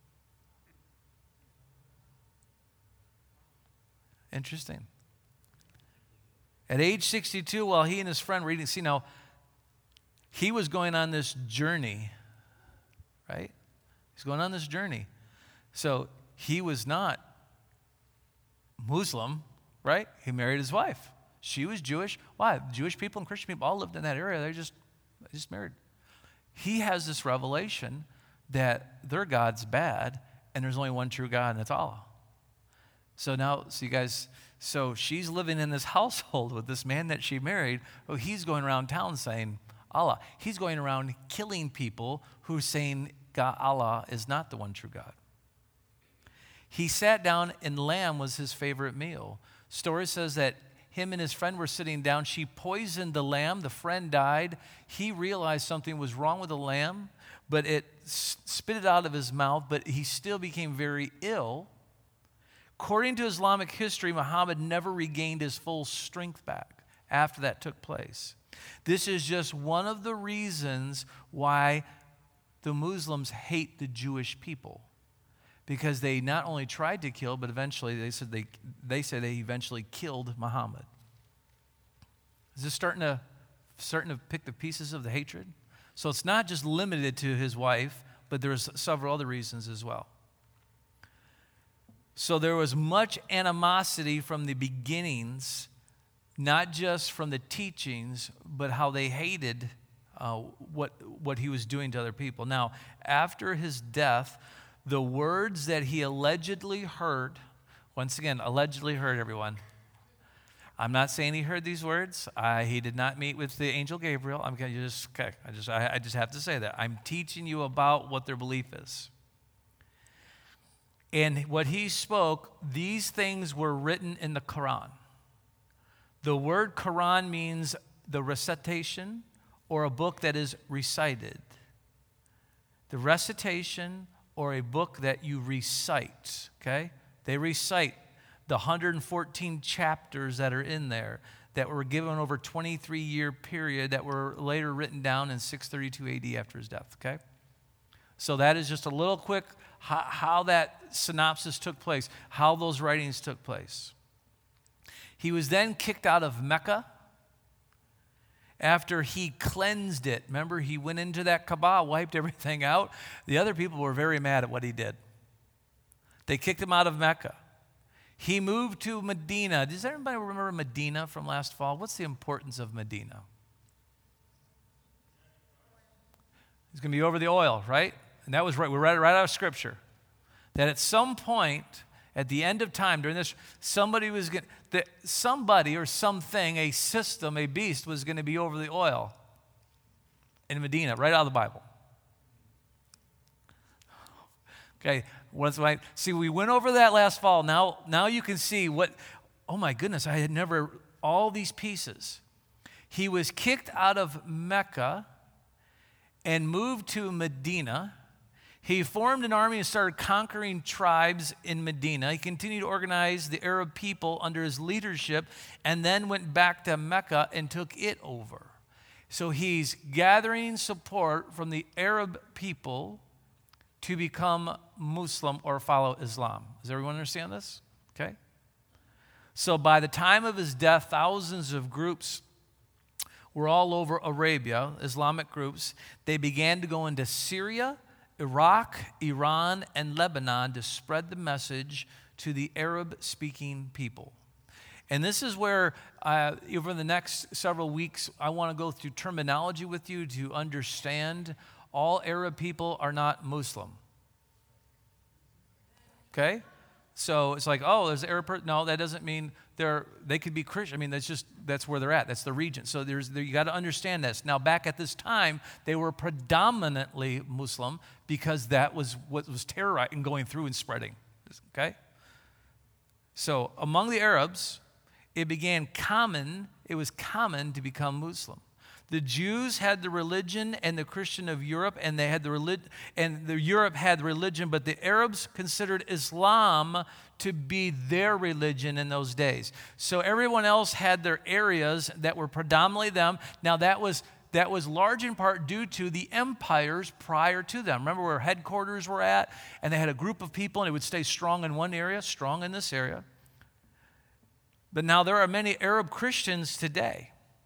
Interesting. At age sixty-two, while he and his friend were eating, see now, he was going on this journey, right? He's going on this journey. So he was not Muslim, right? He married his wife. She was Jewish. Why? Jewish people and Christian people all lived in that area. They just, they just married. He has this revelation that their God's bad and there's only one true God, and it's Allah. So now, so you guys, so she's living in this household with this man that she married. Oh, he's going around town saying Allah. He's going around killing people who are saying God, Allah is not the one true God. He sat down and lamb was his favorite meal. Story says that him and his friend were sitting down. She poisoned the lamb. The friend died. He realized something was wrong with the lamb, but it spit it out of his mouth, but he still became very ill. According to Islamic history, Muhammad never regained his full strength back after that took place. This is just one of the reasons why the Muslims hate the Jewish people, because they not only tried to kill, but eventually they said they they say they eventually killed Muhammad. Is this starting to starting to pick the pieces of the hatred? So it's not just limited to his wife, but there's several other reasons as well. So there was much animosity from the beginnings, not just from the teachings, but how they hated uh, what, what he was doing to other people. Now, after his death, the words that he allegedly heard, once again, allegedly heard, everyone. I'm not saying he heard these words. Uh, he did not meet with the angel Gabriel. I'm gonna just, okay, I just, I, I just have to say that. I'm teaching you about what their belief is. And what he spoke, these things were written in the Quran. The word Quran means the recitation or a book that is recited. The recitation or a book that you recite, okay? They recite the one hundred fourteen chapters that are in there that were given over a twenty-three year period that were later written down in six thirty-two A D after his death, okay? So that is just a little quick how, how that synopsis took place, how those writings took place. He was then kicked out of Mecca after he cleansed it. Remember, he went into that Kaaba, wiped everything out. The other people were very mad at what he did. They kicked him out of Mecca. He moved to Medina. Does everybody remember Medina from last fall? What's the importance of Medina? It's going to be over the oil, right? And that was right. We read it right out of Scripture. That at some point, at the end of time, during this, somebody was going that somebody or something, a system, a beast, was going to be over the oil in Medina, right out of the Bible. Okay, what's right? See, we went over that last fall. Now, now you can see what. Oh my goodness, I had never all these pieces. He was kicked out of Mecca and moved to Medina. He formed an army and started conquering tribes in Medina. He continued to organize the Arab people under his leadership and then went back to Mecca and took it over. So he's gathering support from the Arab people to become Muslim or follow Islam. Does everyone understand this? Okay. So by the time of his death, thousands of groups were all over Arabia, Islamic groups. They began to go into Syria, Iraq, Iran, and Lebanon to spread the message to the Arab-speaking people. And this is where, uh, over the next several weeks, I want to go through terminology with you to understand all Arab people are not Muslim. Okay? So it's like, oh, there's Arab person. No, that doesn't mean they're, they could be Christian. I mean, that's just, that's where they're at. That's the region. So there's, there, you got to understand this. Now, back at this time, they were predominantly Muslim because that was what was terrorizing and going through and spreading. Okay? So among the Arabs, it began common, it was common to become Muslim. The Jews had the religion and the Christian of Europe, and they had the religion, and the Europe had religion, but the Arabs considered Islam to be their religion in those days. So everyone else had their areas that were predominantly them. Now that was that was large in part due to the empires prior to them. Remember where headquarters were at, and they had a group of people, and it would stay strong in one area, strong in this area. But now there are many Arab Christians today.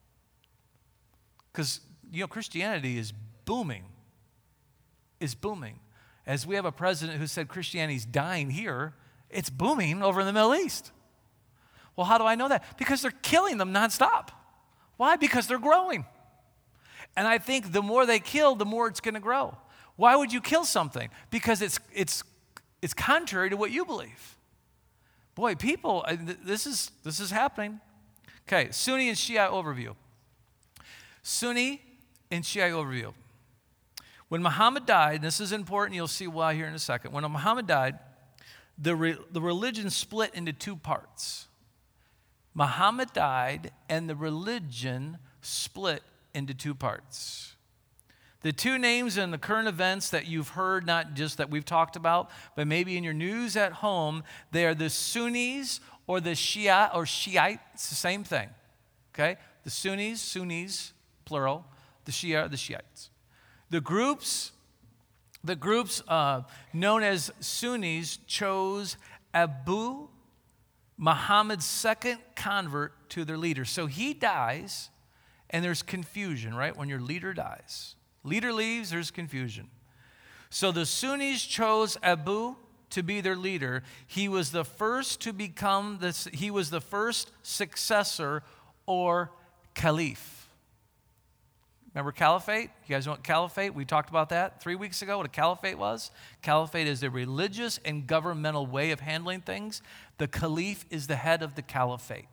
Because, you know, Christianity is booming. It's booming. As we have a president who said Christianity's dying here, it's booming over in the Middle East. Well, how do I know that? Because they're killing them nonstop. Why? Because they're growing. And I think the more they kill, the more it's going to grow. Why would you kill something? Because it's it's it's contrary to what you believe. Boy, people, this is this is happening. Okay, Sunni and Shia overview. Sunni and Shia overview. When Muhammad died, and this is important, you'll see why here in a second. When Muhammad died, the, re, the religion split into two parts. Muhammad died, and the religion split into two parts. The two names in the current events that you've heard, not just that we've talked about, but maybe in your news at home, they are the Sunnis or the Shia or Shiite. It's the same thing, okay? The Sunnis, Sunnis, plural, the Shia, the Shiites. The groups, the groups uh, known as Sunnis chose Abu, Muhammad's second convert, to their leader. So he dies, and there's confusion, right? When your leader dies. Leader leaves, there's confusion. So the Sunnis chose Abu to be their leader. He was the first to become this, he was the first successor or caliph. Remember caliphate? You guys know what caliphate? We talked about that three weeks ago, what a caliphate was. Caliphate is a religious and governmental way of handling things. The caliph is the head of the caliphate.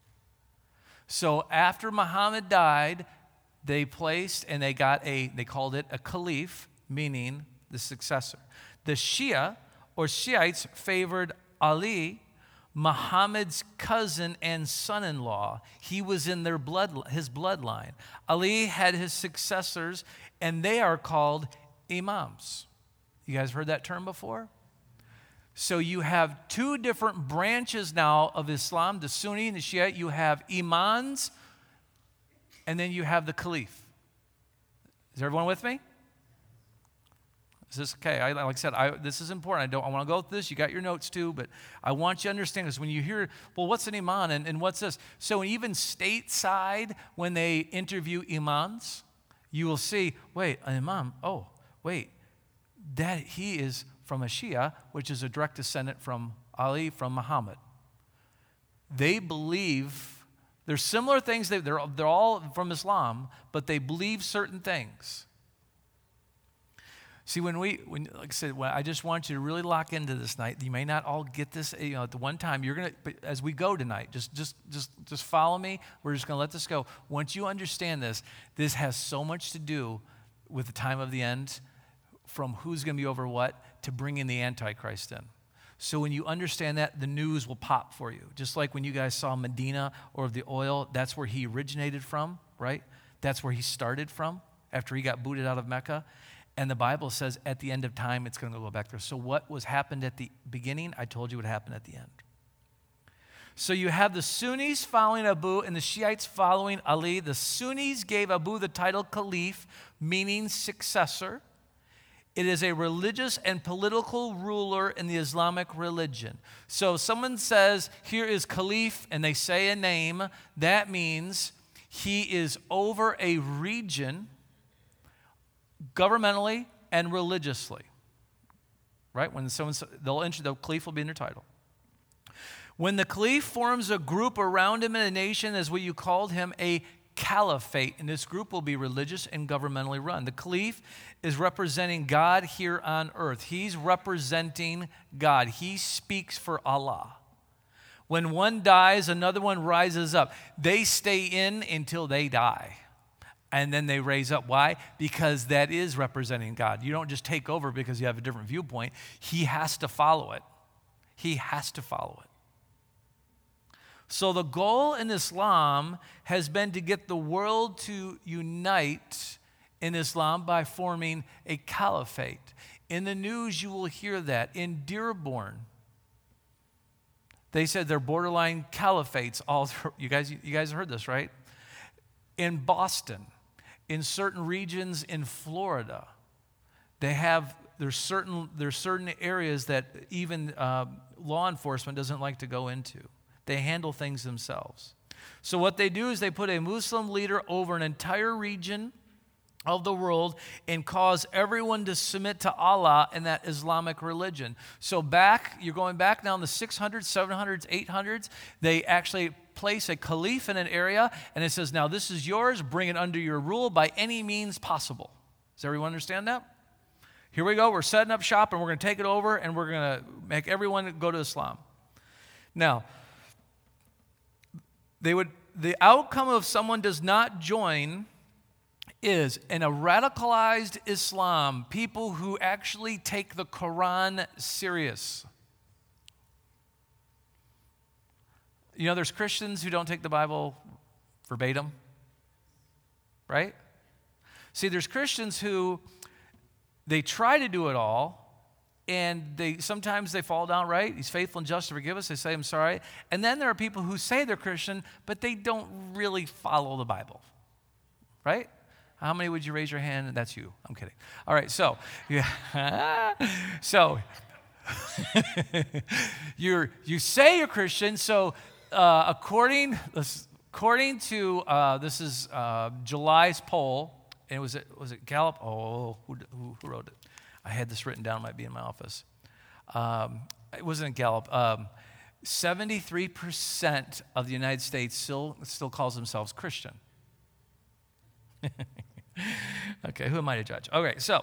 So after Muhammad died, they placed and they got a, they called it a caliph, meaning the successor. The Shia or Shiites favored Ali, Muhammad's cousin and son-in-law. He was in their blood, his bloodline. Ali had his successors, and they are called imams. You guys heard that term before? So you have two different branches now of Islam, the Sunni and the Shia. You have imams, and then you have the caliph. Is everyone with me? Is this okay? I, like I said, I, this is important. I don't. I want to go through this. You got your notes too, but I want you to understand this. When you hear, well, what's an imam and, and what's this? So even stateside, when they interview imams, you will see, wait, an imam, oh, wait, that he is from a Shia, which is a direct descendant from Ali, from Muhammad. They believe, there's similar things, they're, they're all from Islam, but they believe certain things. See, when we, when, like I said, when I just want you to really lock into this night. You may not all get this, you know, at the one time. You're gonna, but as we go tonight, just, just, just, just follow me. We're just gonna let this go. Once you understand this, this has so much to do with the time of the end, from who's gonna be over what to bring in the Antichrist in. So when you understand that, the news will pop for you. Just like when you guys saw Medina or the oil, that's where he originated from, right? That's where he started from after he got booted out of Mecca. And the Bible says at the end of time, it's going to go back there. So what was happened at the beginning, I told you would happen at the end. So you have the Sunnis following Abu and the Shiites following Ali. The Sunnis gave Abu the title Caliph, meaning successor. It is a religious and political ruler in the Islamic religion. So if someone says, here is Caliph, and they say a name, that means he is over a region governmentally and religiously, right? When someone, they'll enter, the caliph will be in their title. When the caliph forms a group around him in a nation, as what you called him, a caliphate, and this group will be religious and governmentally run. The caliph is representing God here on earth. He's representing God. He speaks for Allah. When one dies, another one rises up. They stay in until they die, and then they raise up. Why? Because that is representing God. You don't just take over because you have a different viewpoint. He has to follow it. He has to follow it. So the goal in Islam has been to get the world to unite in Islam by forming a caliphate. In the news, you will hear that. In Dearborn, they said they're borderline caliphates. All through, you guys, you guys heard this, right? In Boston, in certain regions in Florida, they have there's certain there's certain areas that even uh, law enforcement doesn't like to go into. They handle things themselves. So what they do is they put a Muslim leader over an entire region of the world and cause everyone to submit to Allah and that Islamic religion. So back, you're going back now in the six hundreds, seven hundreds, eight hundreds, they actually place a caliph in an area and it says, now this is yours, bring it under your rule by any means possible. Does everyone understand that? Here we go, we're setting up shop and we're going to take it over and we're going to make everyone go to Islam. Now, They would, the outcome of someone does not join is in a radicalized Islam, people who actually take the Quran serious. You know, there's Christians who don't take the Bible verbatim, right? See, there's Christians who, they try to do it all, and they sometimes they fall down right. He's faithful and just to forgive us. They say, I'm sorry. And then there are people who say they're Christian, but they don't really follow the Bible, right? How many would you raise your hand? That's you. I'm kidding. All right, so, yeah. so, you're, you say you're Christian, so uh, according, according to, uh, this is uh, July's poll, and was it, was it Gallup? Oh, who, who, who wrote it? I had this written down, it might be in my office. Um, it wasn't Gallup. Um, seventy-three percent of the United States still, still calls themselves Christian. Okay, who am I to judge? Okay, so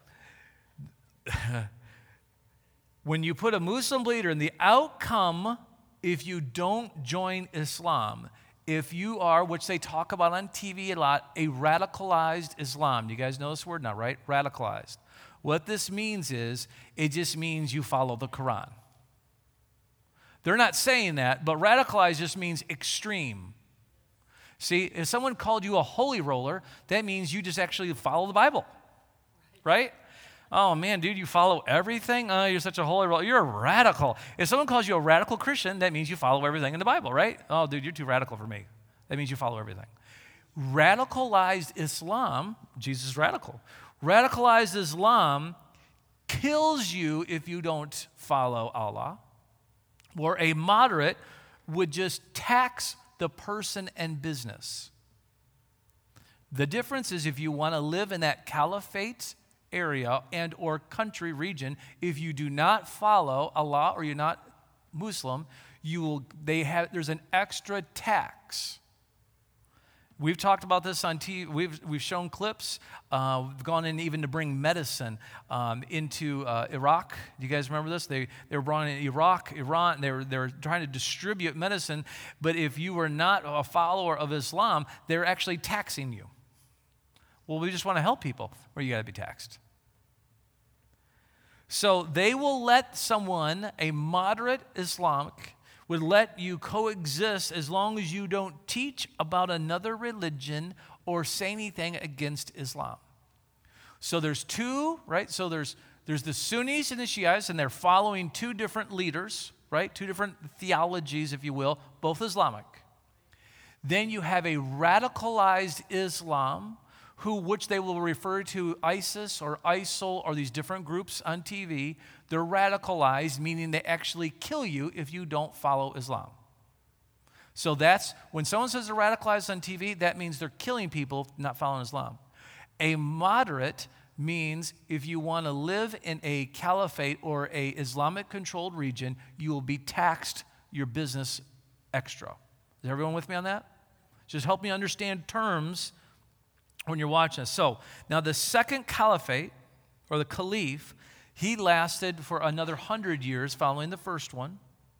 when you put a Muslim leader in the outcome, if you don't join Islam, if you are, which they talk about on T V a lot, a radicalized Islam. You guys know this word now, right? Radicalized. What this means is, it just means you follow the Quran. They're not saying that, but radicalized just means extreme. See, if someone called you a holy roller, that means you just actually follow the Bible, right? Oh man, dude, you follow everything? Oh, you're such a holy roller. You're a radical. If someone calls you a radical Christian, that means you follow everything in the Bible, right? Oh, dude, you're too radical for me. That means you follow everything. Radicalized Islam, Jesus is radical. Radicalized Islam kills you if you don't follow Allah, or a moderate would just tax the person and business. The difference is if you want to live in that caliphate area and or country region, if you do not follow Allah or you're not Muslim, you will. They have. There's an extra tax. We've talked about this on T V. We've, we've shown clips. Uh, we've gone in even to bring medicine um, into uh, Iraq. Do you guys remember this? They, they were brought in Iraq, Iran. They were, they were trying to distribute medicine. But if you were not a follower of Islam, they're actually taxing you. Well, we just want to help people. Well, you got to be taxed. So they will let someone, a moderate Islamic, would let you coexist as long as you don't teach about another religion or say anything against Islam. So there's two, right? So there's there's the Sunnis and the Shiites, and they're following two different leaders, right? Two different theologies, if you will, both Islamic. Then you have a radicalized Islam, who which they will refer to ISIS or ISIL or these different groups on T V. They're radicalized, meaning they actually kill you if you don't follow Islam. So that's, when someone says they're radicalized on T V, that means they're killing people not following Islam. A moderate means if you want to live in a caliphate or a Islamic-controlled region, you will be taxed your business extra. Is everyone with me on that? Just help me understand terms when you're watching this. So, now the second caliphate, or the caliph, he lasted for another hundred years following the first one.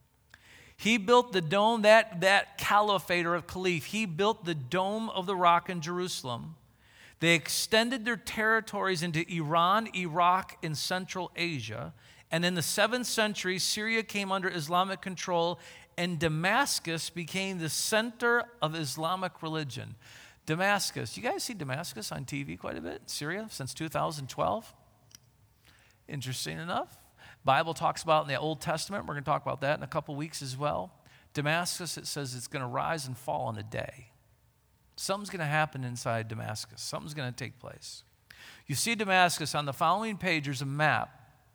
He built the dome, that, that caliphate or caliph, he built the Dome of the Rock in Jerusalem. They extended their territories into Iran, Iraq, and Central Asia. And in the seventh century, Syria came under Islamic control, and Damascus became the center of Islamic religion. Damascus, you guys see Damascus on T V quite a bit? Syria, since two thousand twelve? Interesting enough. Bible talks about in the Old Testament, we're going to talk about that in a couple weeks as well. Damascus, it says it's going to rise and fall in a day. Something's going to happen inside Damascus. Something's going to take place. You see Damascus on the following page, there's a map.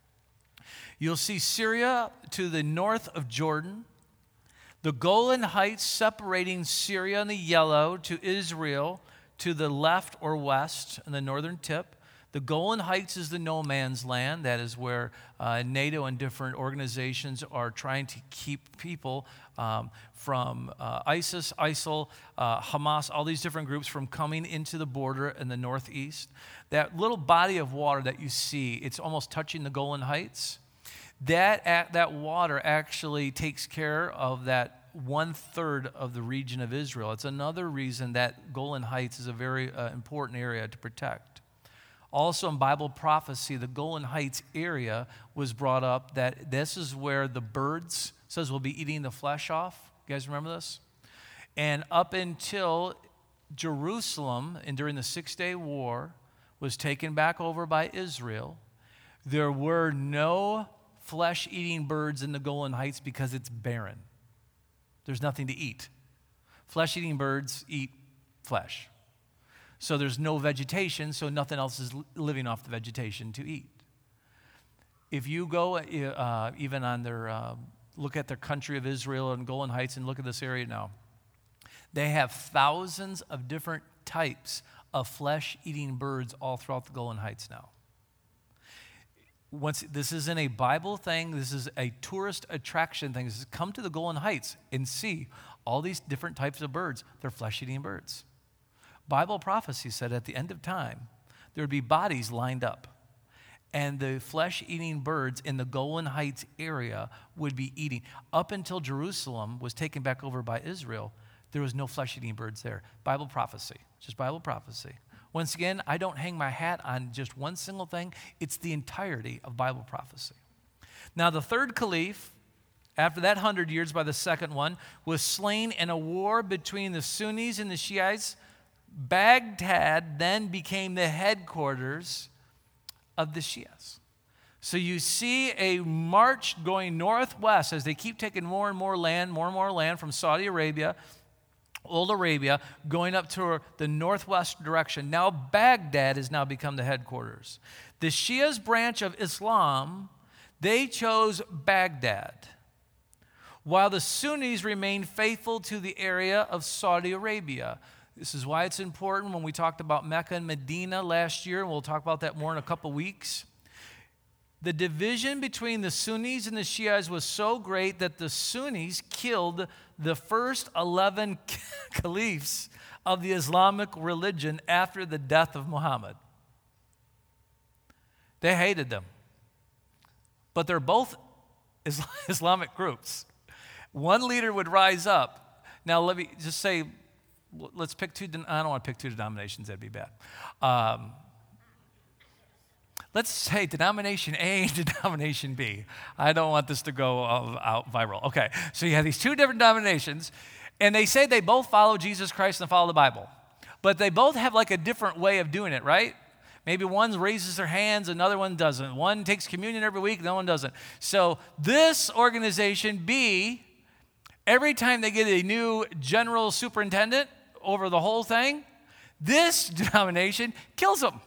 You'll see Syria to the north of Jordan, the Golan Heights separating Syria in the yellow to Israel to the left or west in the northern tip. The Golan Heights is the no man's land. That is where uh, NATO and different organizations are trying to keep people um, from uh, ISIS, ISIL, uh, Hamas, all these different groups from coming into the border in the northeast. That little body of water that you see, it's almost touching the Golan Heights. That, that water actually takes care of that one-third of the region of Israel. It's another reason that Golan Heights is a very uh, important area to protect. Also in Bible prophecy, the Golan Heights area was brought up that this is where the birds, says, will be eating the flesh off. You guys remember this? And up until Jerusalem, and during the Six-Day War, was taken back over by Israel, there were no flesh-eating birds in the Golan Heights because it's barren. There's nothing to eat. Flesh-eating birds eat flesh. So there's no vegetation, so nothing else is living off the vegetation to eat. If you go uh, even on their, uh, look at their country of Israel and Golan Heights and look at this area now, they have thousands of different types of flesh-eating birds all throughout the Golan Heights now. Once, this isn't a Bible thing, this is a tourist attraction thing. This is come to the Golan Heights and see all these different types of birds. They're flesh-eating birds. Bible prophecy said at the end of time, there would be bodies lined up. And the flesh-eating birds in the Golan Heights area would be eating. Up until Jerusalem was taken back over by Israel, there was no flesh-eating birds there. Bible prophecy, just Bible prophecy. Once again, I don't hang my hat on just one single thing. It's the entirety of Bible prophecy. Now, the third caliph, after that hundred years by the second one, was slain in a war between the Sunnis and the Shiites. Baghdad then became the headquarters of the Shias. So you see a march going northwest as they keep taking more and more land, more and more land from Saudi Arabia, Old Arabia, going up to the northwest direction. Now Baghdad has now become the headquarters. The Shias branch of Islam, they chose Baghdad, while the Sunnis remained faithful to the area of Saudi Arabia. This is why it's important when we talked about Mecca and Medina last year, and we'll talk about that more in a couple weeks. The division between the Sunnis and the Shias was so great that the Sunnis killed the first eleven caliphs of the Islamic religion after the death of Muhammad. They hated them. But they're both Islamic groups. One leader would rise up. Now, let me just say, let's pick two. I don't want to pick two denominations. That'd be bad. Um, let's say denomination A and denomination B. I don't want this to go out viral. Okay, so you have these two different denominations, and they say they both follow Jesus Christ and follow the Bible. But they both have like a different way of doing it, right? Maybe one raises their hands, another one doesn't. One takes communion every week, no one doesn't. So this organization, B, every time they get a new general superintendent over the whole thing, this denomination kills them.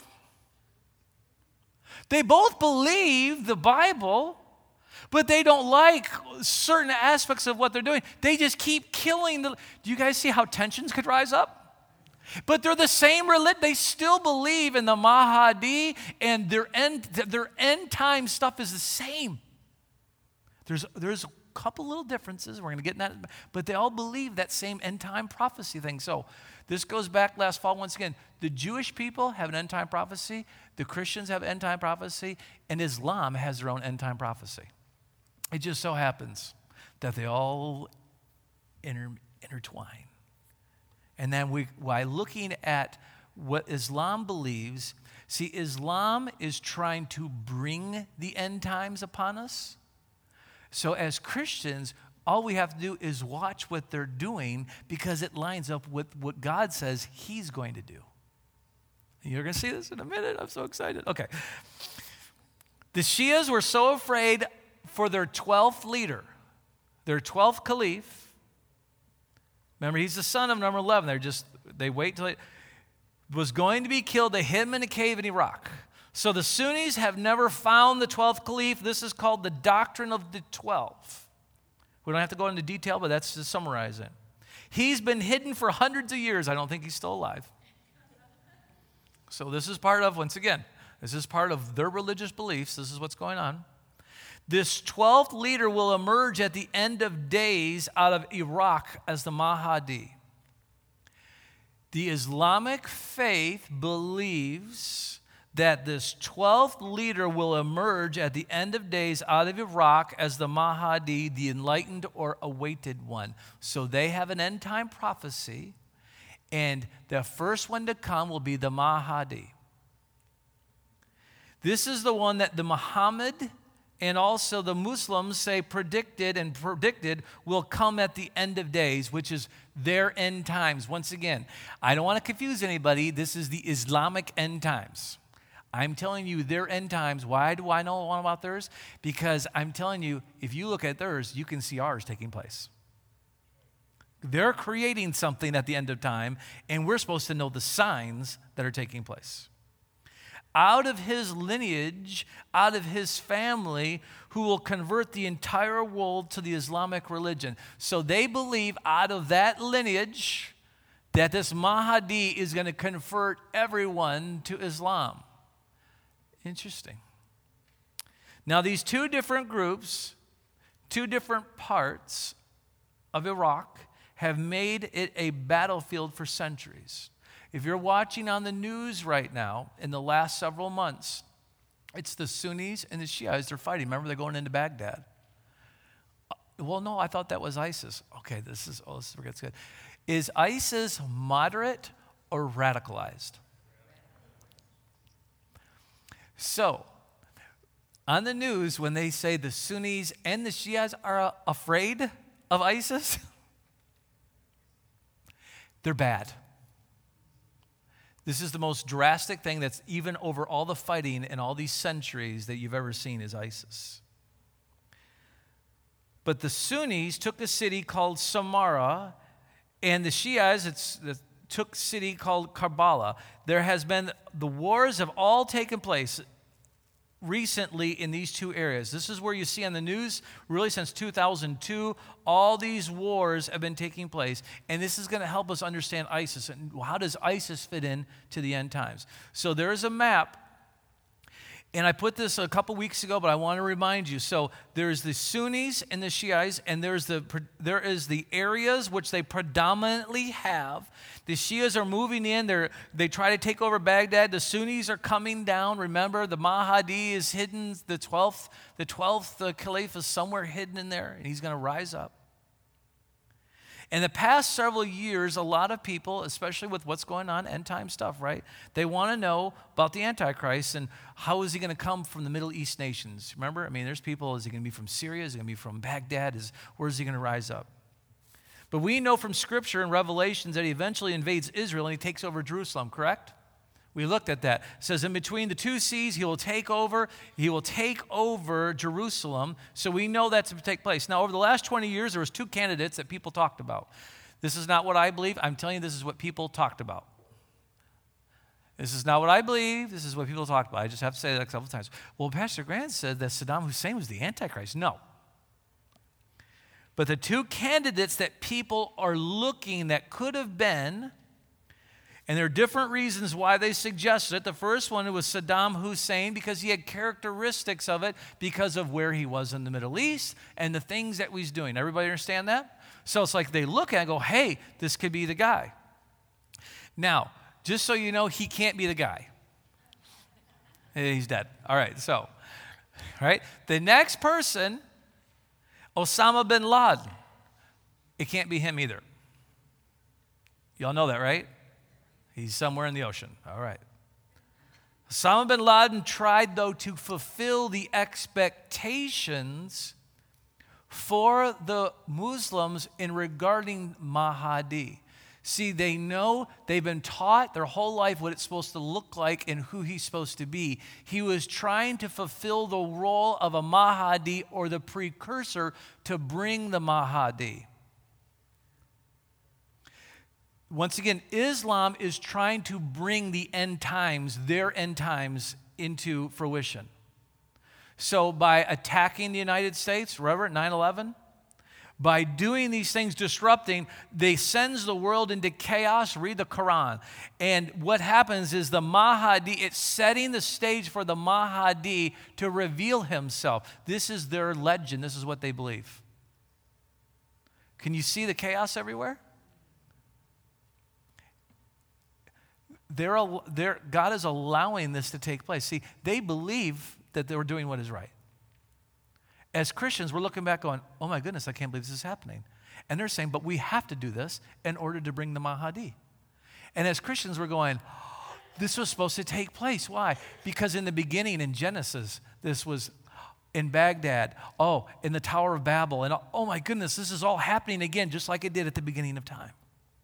They both believe the Bible, but they don't like certain aspects of what they're doing. They just keep killing the... Do you guys see how tensions could rise up? But they're the same religion. They still believe in the Mahdi, and their end, their end time stuff is the same. There's, there's couple little differences. We're going to get in that. But they all believe that same end time prophecy thing. So this goes back last fall once again. The Jewish people have an end time prophecy. The Christians have end time prophecy. And Islam has their own end time prophecy. It just so happens that they all inter- intertwine. And then we, by looking at what Islam believes, see, Islam is trying to bring the end times upon us. So as Christians, all we have to do is watch what they're doing because it lines up with what God says he's going to do. And you're going to see this in a minute. I'm so excited. Okay. The Shias were so afraid for their twelfth leader, their twelfth caliph. Remember, he's the son of number eleven. They're just, they wait till it was going to be killed. They hid him in a cave in Iraq. So the Sunnis have never found the twelfth caliph. This is called the doctrine of the twelve. We don't have to go into detail, but that's to summarize it. He's been hidden for hundreds of years. I don't think he's still alive. So this is part of, once again, this is part of their religious beliefs. This is what's going on. This twelfth leader will emerge at the end of days out of Iraq as the Mahdi. The Islamic faith believes that this twelfth leader will emerge at the end of days out of Iraq as the Mahdi, the enlightened or awaited one. So they have an end time prophecy, and the first one to come will be the Mahdi. This is the one that the Muhammad and also the Muslims say predicted and predicted will come at the end of days, which is their end times. Once again, I don't want to confuse anybody. This is the Islamic end times. I'm telling you their end times. Why do I know about theirs? Because I'm telling you, if you look at theirs, you can see ours taking place. They're creating something at the end of time, and we're supposed to know the signs that are taking place. Out of his lineage, out of his family, who will convert the entire world to the Islamic religion. So they believe out of that lineage that this Mahdi is going to convert everyone to Islam. Interesting. Now these two different groups, two different parts of Iraq, have made it a battlefield for centuries. If you're watching on the news right now, in the last several months, it's the Sunnis and the Shias. They're fighting. Remember, they're going into Baghdad. Well, no, I thought that was ISIS. Okay, this is, oh, this gets good. Is ISIS moderate or radicalized? So, on the news, when they say the Sunnis and the Shias are afraid of ISIS, they're bad. This is the most drastic thing that's even over all the fighting in all these centuries that you've ever seen is ISIS. But the Sunnis took a city called Samarra, and the Shias it's, the, took a city called Karbala. There has been, the wars have all taken place recently in these two areas. This is where you see on the news, really since two thousand two, all these wars have been taking place. And this is going to help us understand ISIS. And how does ISIS fit in to the end times? So there's a map. And I put this a couple weeks ago, but I want to remind you. So there's the Sunnis and the Shiites, and there's the there is the areas which they predominantly have. The Shias are moving in. They they try to take over Baghdad. The Sunnis are coming down. Remember, the Mahdi is hidden. The twelfth the twelfth uh, caliph is somewhere hidden in there, and he's going to rise up. In the past several years, a lot of people, especially with what's going on, end time stuff, right? They want to know about the Antichrist and how is he going to come from the Middle East nations. Remember? I mean, there's people, is he going to be from Syria? Is he going to be from Baghdad? Is, where is he going to rise up? But we know from Scripture and Revelations that he eventually invades Israel and he takes over Jerusalem, correct? We looked at that. It says in between the two seas, he will take over, he will take over Jerusalem. So we know that's to take place. Now, over the last twenty years, there was two candidates that people talked about. This is not what I believe. I'm telling you, this is what people talked about. This is not what I believe. This is what people talked about. I just have to say that a couple times. Well, Pastor Grant said that Saddam Hussein was the Antichrist. No. But the two candidates that people are looking that could have been, And there are different reasons why they suggested it. The first one was Saddam Hussein, because he had characteristics of it because of where he was in the Middle East and the things that he's doing. Everybody understand that? So it's like they look at it and go, hey, this could be the guy. Now, just so you know, he can't be the guy. He's dead. All right, so, right? The next person, Osama bin Laden. It can't be him either. Y'all know that, right? He's somewhere in the ocean. All right. Osama bin Laden tried, though, to fulfill the expectations for the Muslims in regarding Mahdi. See, they know, they've been taught their whole life what it's supposed to look like and who he's supposed to be. He was trying to fulfill the role of a Mahdi, or the precursor to bring the Mahdi. Once again, Islam is trying to bring the end times, their end times, into fruition. So by attacking the United States, remember nine eleven? By doing these things, disrupting, they sends the world into chaos. Read the Quran. And what happens is the Mahdi, it's setting the stage for the Mahdi to reveal himself. This is their legend. This is what they believe. Can you see the chaos everywhere? They're, they're, God is allowing this to take place. See, they believe that they were doing what is right. As Christians, we're looking back going, oh my goodness, I can't believe this is happening. And they're saying, but we have to do this in order to bring the Mahdi. And as Christians, we're going, oh, this was supposed to take place. Why? Because in the beginning, in Genesis, this was in Baghdad, oh, in the Tower of Babel, and oh my goodness, this is all happening again, just like it did at the beginning of time.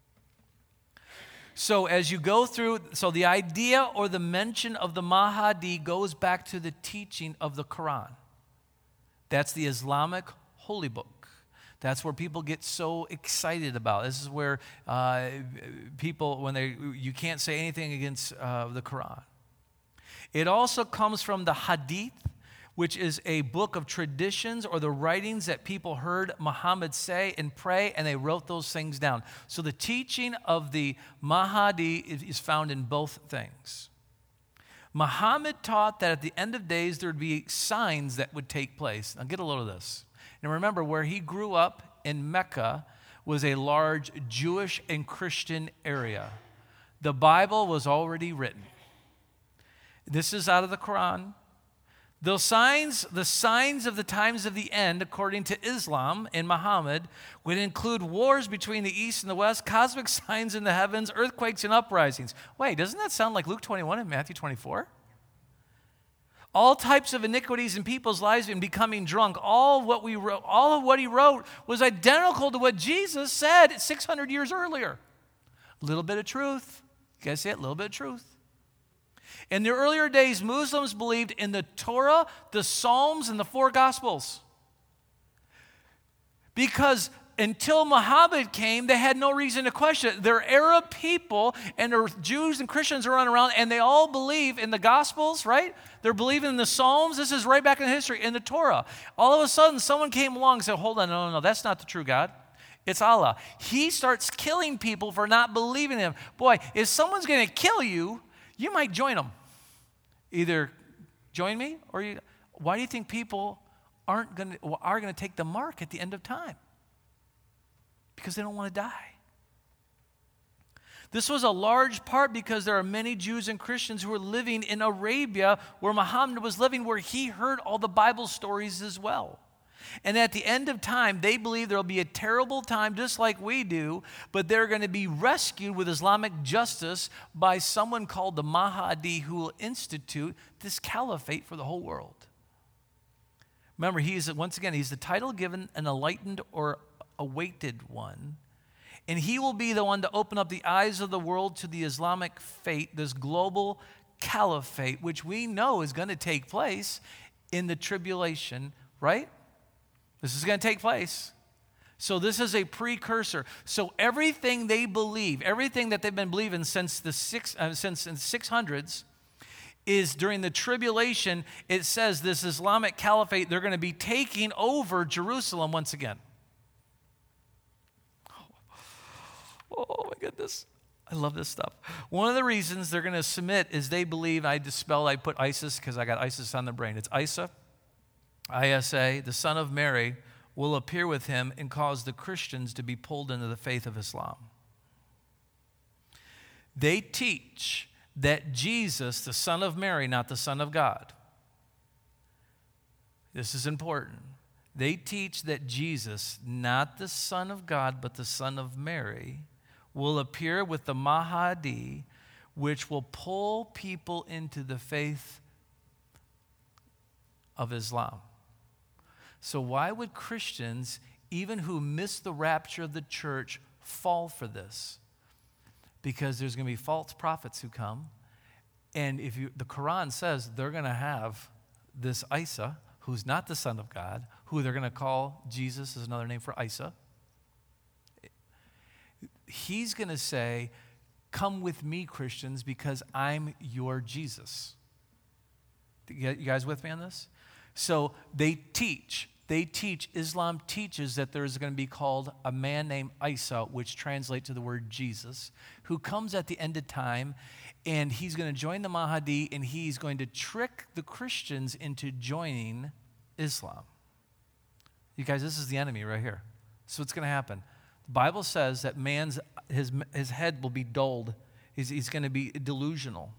So as you go through, so the idea or the mention of the Mahdi goes back to the teaching of the Quran. That's the Islamic holy book. That's where people get so excited about. This is where uh, people, when they, you can't say anything against uh, the Quran. It also comes from the Hadith, which is a book of traditions or the writings that people heard Muhammad say and pray, and they wrote those things down. So the teaching of the Mahdi is found in both things. Muhammad taught that at the end of days there would be signs that would take place. Now get a load of this. And remember, where he grew up in Mecca was a large Jewish and Christian area. The Bible was already written. This is out of the Quran. Those signs, the signs of the times of the end, according to Islam and Muhammad, would include wars between the East and the West, cosmic signs in the heavens, earthquakes and uprisings. Wait, doesn't that sound like Luke twenty-one and Matthew twenty-four? All types of iniquities in people's lives and becoming drunk. All what we wrote, all of what he wrote was identical to what Jesus said six hundred years earlier. A little bit of truth. You guys see it? A little bit of truth. In the earlier days, Muslims believed in the Torah, the Psalms, and the four Gospels. Because until Muhammad came, they had no reason to question it. They're Arab people, and they're Jews and Christians are running around, and they all believe in the Gospels, right? They're believing in the Psalms. This is right back in history, in the Torah. All of a sudden, someone came along and said, hold on, no, no, no, that's not the true God. It's Allah. He starts killing people for not believing him. Boy, if someone's going to kill you, you might join them. Either join me or you. Why do you think people aren't going to are going to take the mark at the end of time? Because they don't want to die. This was a large part because there are many Jews and Christians who were living in Arabia where Muhammad was living, where he heard all the Bible stories as well. And at the end of time, they believe there will be a terrible time just like we do, but they're going to be rescued with Islamic justice by someone called the Mahdi, who will institute this caliphate for the whole world. Remember, he's once again, he's the title given an enlightened or awaited one, and he will be the one to open up the eyes of the world to the Islamic faith, this global caliphate, which we know is going to take place in the tribulation, right? This is going to take place. So this is a precursor. So everything they believe, everything that they've been believing since the six, uh, since the six hundreds, is during the tribulation. It says this Islamic caliphate, they're going to be taking over Jerusalem once again. Oh, oh my goodness. I love this stuff. One of the reasons they're going to submit is they believe, I dispelled, I put ISIS because I got ISIS on the brain. It's Isa, I S A, the son of Mary, will appear with him and cause the Christians to be pulled into the faith of Islam. They teach that Jesus, the son of Mary, not the son of God. This is important. They teach that Jesus, not the son of God, but the son of Mary, will appear with the Mahdi, which will pull people into the faith of Islam. So why would Christians, even who miss the rapture of the church, fall for this? Because there's going to be false prophets who come, and if you, the Quran says they're going to have this Isa, who's not the son of God, who they're going to call Jesus is another name for Isa. He's going to say, come with me, Christians, because I'm your Jesus. You guys with me on this? So they teach, they teach, Islam teaches that there is going to be called a man named Isa, which translates to the word Jesus, who comes at the end of time, and he's going to join the Mahdi, and he's going to trick the Christians into joining Islam. You guys, this is the enemy right here. So what's going to happen? The Bible says that man's his, his head will be dulled. He's, he's going to be delusional.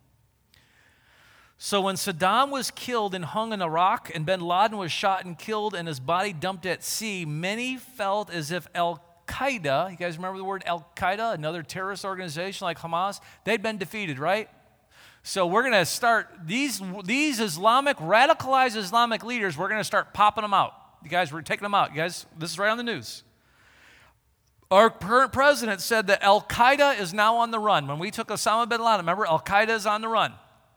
So when Saddam was killed and hung in Iraq, and bin Laden was shot and killed and his body dumped at sea, many felt as if Al-Qaeda, you guys remember the word Al-Qaeda, another terrorist organization like Hamas, they'd been defeated, right? So we're going to start, these, these Islamic, radicalized Islamic leaders, we're going to start popping them out. You guys, we're taking them out. You guys, this is right on the news. Our current president said that Al-Qaeda is now on the run. When we took Osama bin Laden, remember, Al-Qaeda is on the run.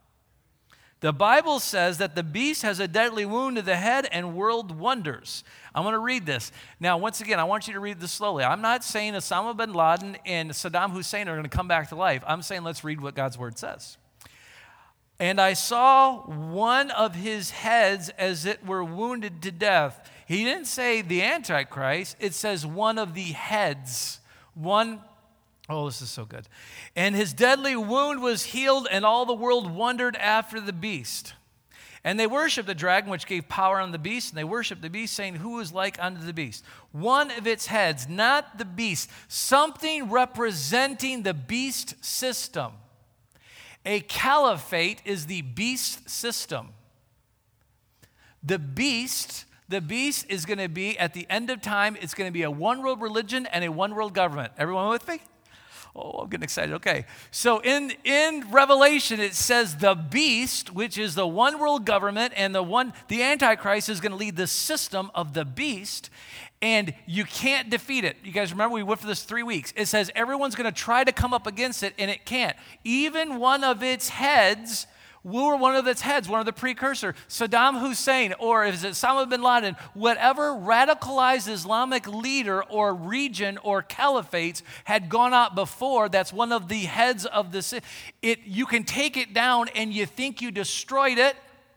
The Bible says that the beast has a deadly wound to the head and world wonders. I'm going to read this. Now, once again, I want you to read this slowly. I'm not saying Osama bin Laden and Saddam Hussein are going to come back to life. I'm saying let's read what God's word says. And I saw one of his heads as it were wounded to death. He didn't say the Antichrist. It says one of the heads. One, oh, this is so good. And his deadly wound was healed, and all the world wondered after the beast. And they worshiped the dragon, which gave power unto the beast, and they worshiped the beast, saying, who is like unto the beast? One of its heads, not the beast, something representing the beast system. A caliphate is the beast system. The beast, the beast is going to be, at the end of time, it's going to be a one-world religion and a one-world government. Everyone with me? Oh, I'm getting excited. Okay. So in, in Revelation, it says the beast, which is the one world government, and the one, the Antichrist is going to lead the system of the beast, and you can't defeat it. You guys remember we went for this three weeks. It says everyone's going to try to come up against it, and it can't. Even one of its heads, we were one of its heads, one of the precursor, Saddam Hussein, or is it Osama bin Laden, whatever radicalized Islamic leader or region or caliphates had gone out before, that's one of the heads of the city. It, you can take it down and you think you destroyed it,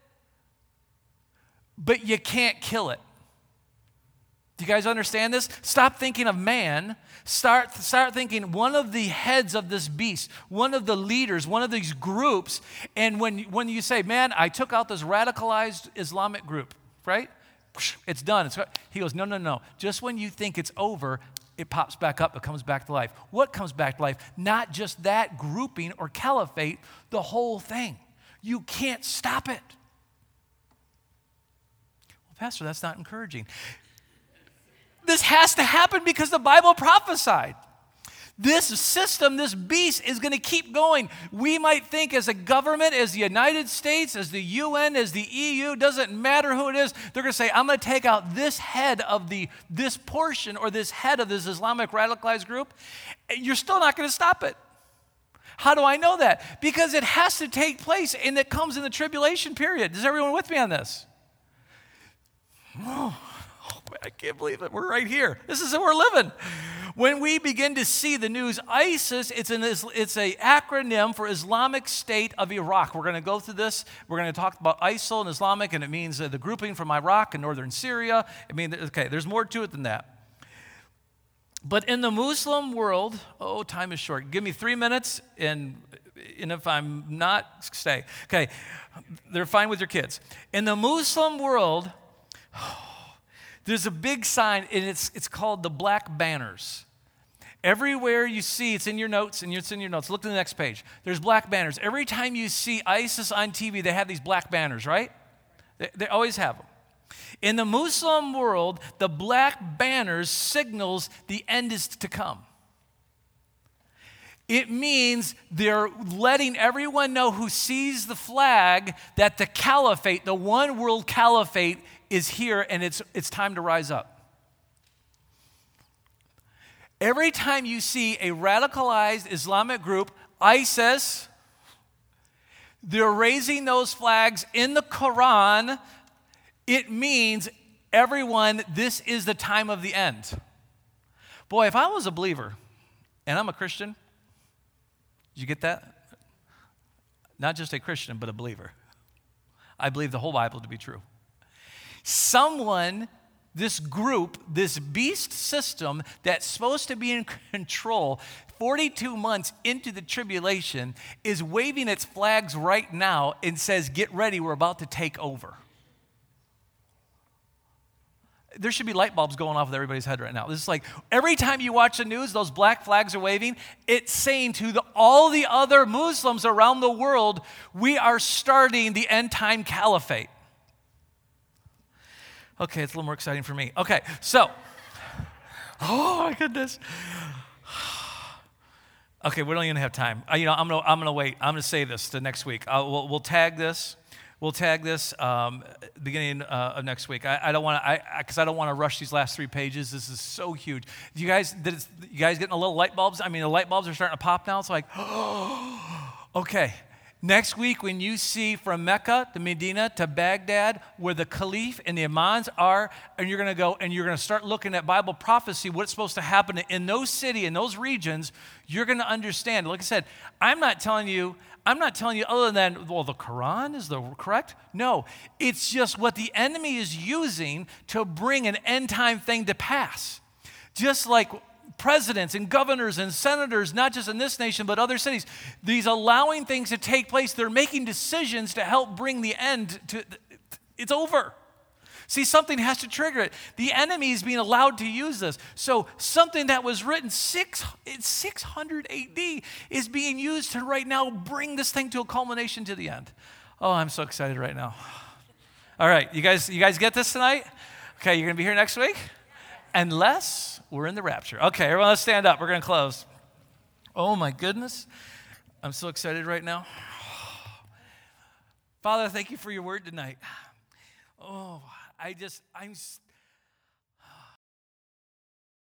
but you can't kill it. Do you guys understand this? Stop thinking of man. Start, start thinking one of the heads of this beast, one of the leaders, one of these groups. And when, when you say, man, I took out this radicalized Islamic group, right? It's done. It's, he goes, no, no, no. Just when you think it's over, it pops back up. It comes back to life. What comes back to life? Not just that grouping or caliphate, the whole thing. You can't stop it. Well, Pastor, that's not encouraging. This has to happen because the Bible prophesied. This system, this beast is going to keep going. We might think as a government, as the United States, as the U N, as the E U, doesn't matter who it is, they're going to say, I'm going to take out this head of the, this portion or this head of this Islamic radicalized group. You're still not going to stop it. How do I know that? Because it has to take place and it comes in the tribulation period. Is everyone with me on this? Oh. Oh, I can't believe it. We're right here. This is how we're living. When we begin to see the news, ISIS, it's an it's an acronym for Islamic State of Iraq. We're going to go through this. We're going to talk about ISIL and Islamic, and it means uh, the grouping from Iraq and northern Syria. I mean, okay, there's more to it than that. But in the Muslim world, oh, time is short. Give me three minutes, and, and if I'm not, stay. Okay, they're fine with your kids. In the Muslim world, there's a big sign, and it's, it's called the black banners. Everywhere you see, it's in your notes, and it's in your notes. Look to the next page. There's black banners. Every time you see ISIS on T V, they have these black banners, right? They, they always have them. In the Muslim world, the black banners signals the end is to come. It means they're letting everyone know who sees the flag that the caliphate, the one world caliphate, is here, and it's, it's time to rise up. Every time you see a radicalized Islamic group, ISIS, they're raising those flags in the Quran, it means, everyone, this is the time of the end. Boy, if I was a believer, and I'm a Christian, did you get that? Not just a Christian, but a believer. I believe the whole Bible to be true. Someone, this group, this beast system that's supposed to be in control forty-two months into the tribulation is waving its flags right now and says, get ready, we're about to take over. There should be light bulbs going off with everybody's head right now. This is like, every time you watch the news, those black flags are waving. It's saying to the, all the other Muslims around the world, we are starting the end time caliphate. Okay, it's a little more exciting for me. Okay, so, oh my goodness. Okay, we don't even have time. I, you know, I'm gonna, I'm gonna wait. I'm gonna say this to next week. Uh, we'll, we'll tag this. We'll tag this um, beginning uh, of next week. I, I don't want to, I because I, I don't want to rush these last three pages. This is so huge. You guys, did it, you guys getting a little light bulbs? I mean, the light bulbs are starting to pop now. It's like, oh, okay. Next week, when you see from Mecca to Medina to Baghdad, where the Caliph and the Imams are, and you're going to go and you're going to start looking at Bible prophecy, what's supposed to happen in those cities, in those regions, you're going to understand. Like I said, I'm not telling you. I'm not telling you other than, well, the Quran is the correct. No, it's just what the enemy is using to bring an end time thing to pass. Just like presidents and governors and senators, not just in this nation, but other cities, these allowing things to take place, they're making decisions to help bring the end to, it's over. See, something has to trigger it. The enemy is being allowed to use this. So something that was written six, six hundred A D is being used to right now bring this thing to a culmination to the end. Oh, I'm so excited right now. All right, you guys, you guys get this tonight? Okay, you're going to be here next week? Unless we're in the rapture. Okay, everyone, let's stand up. We're going to close. Oh, my goodness. I'm so excited right now. Father, thank you for your word tonight. Oh, I just, I'm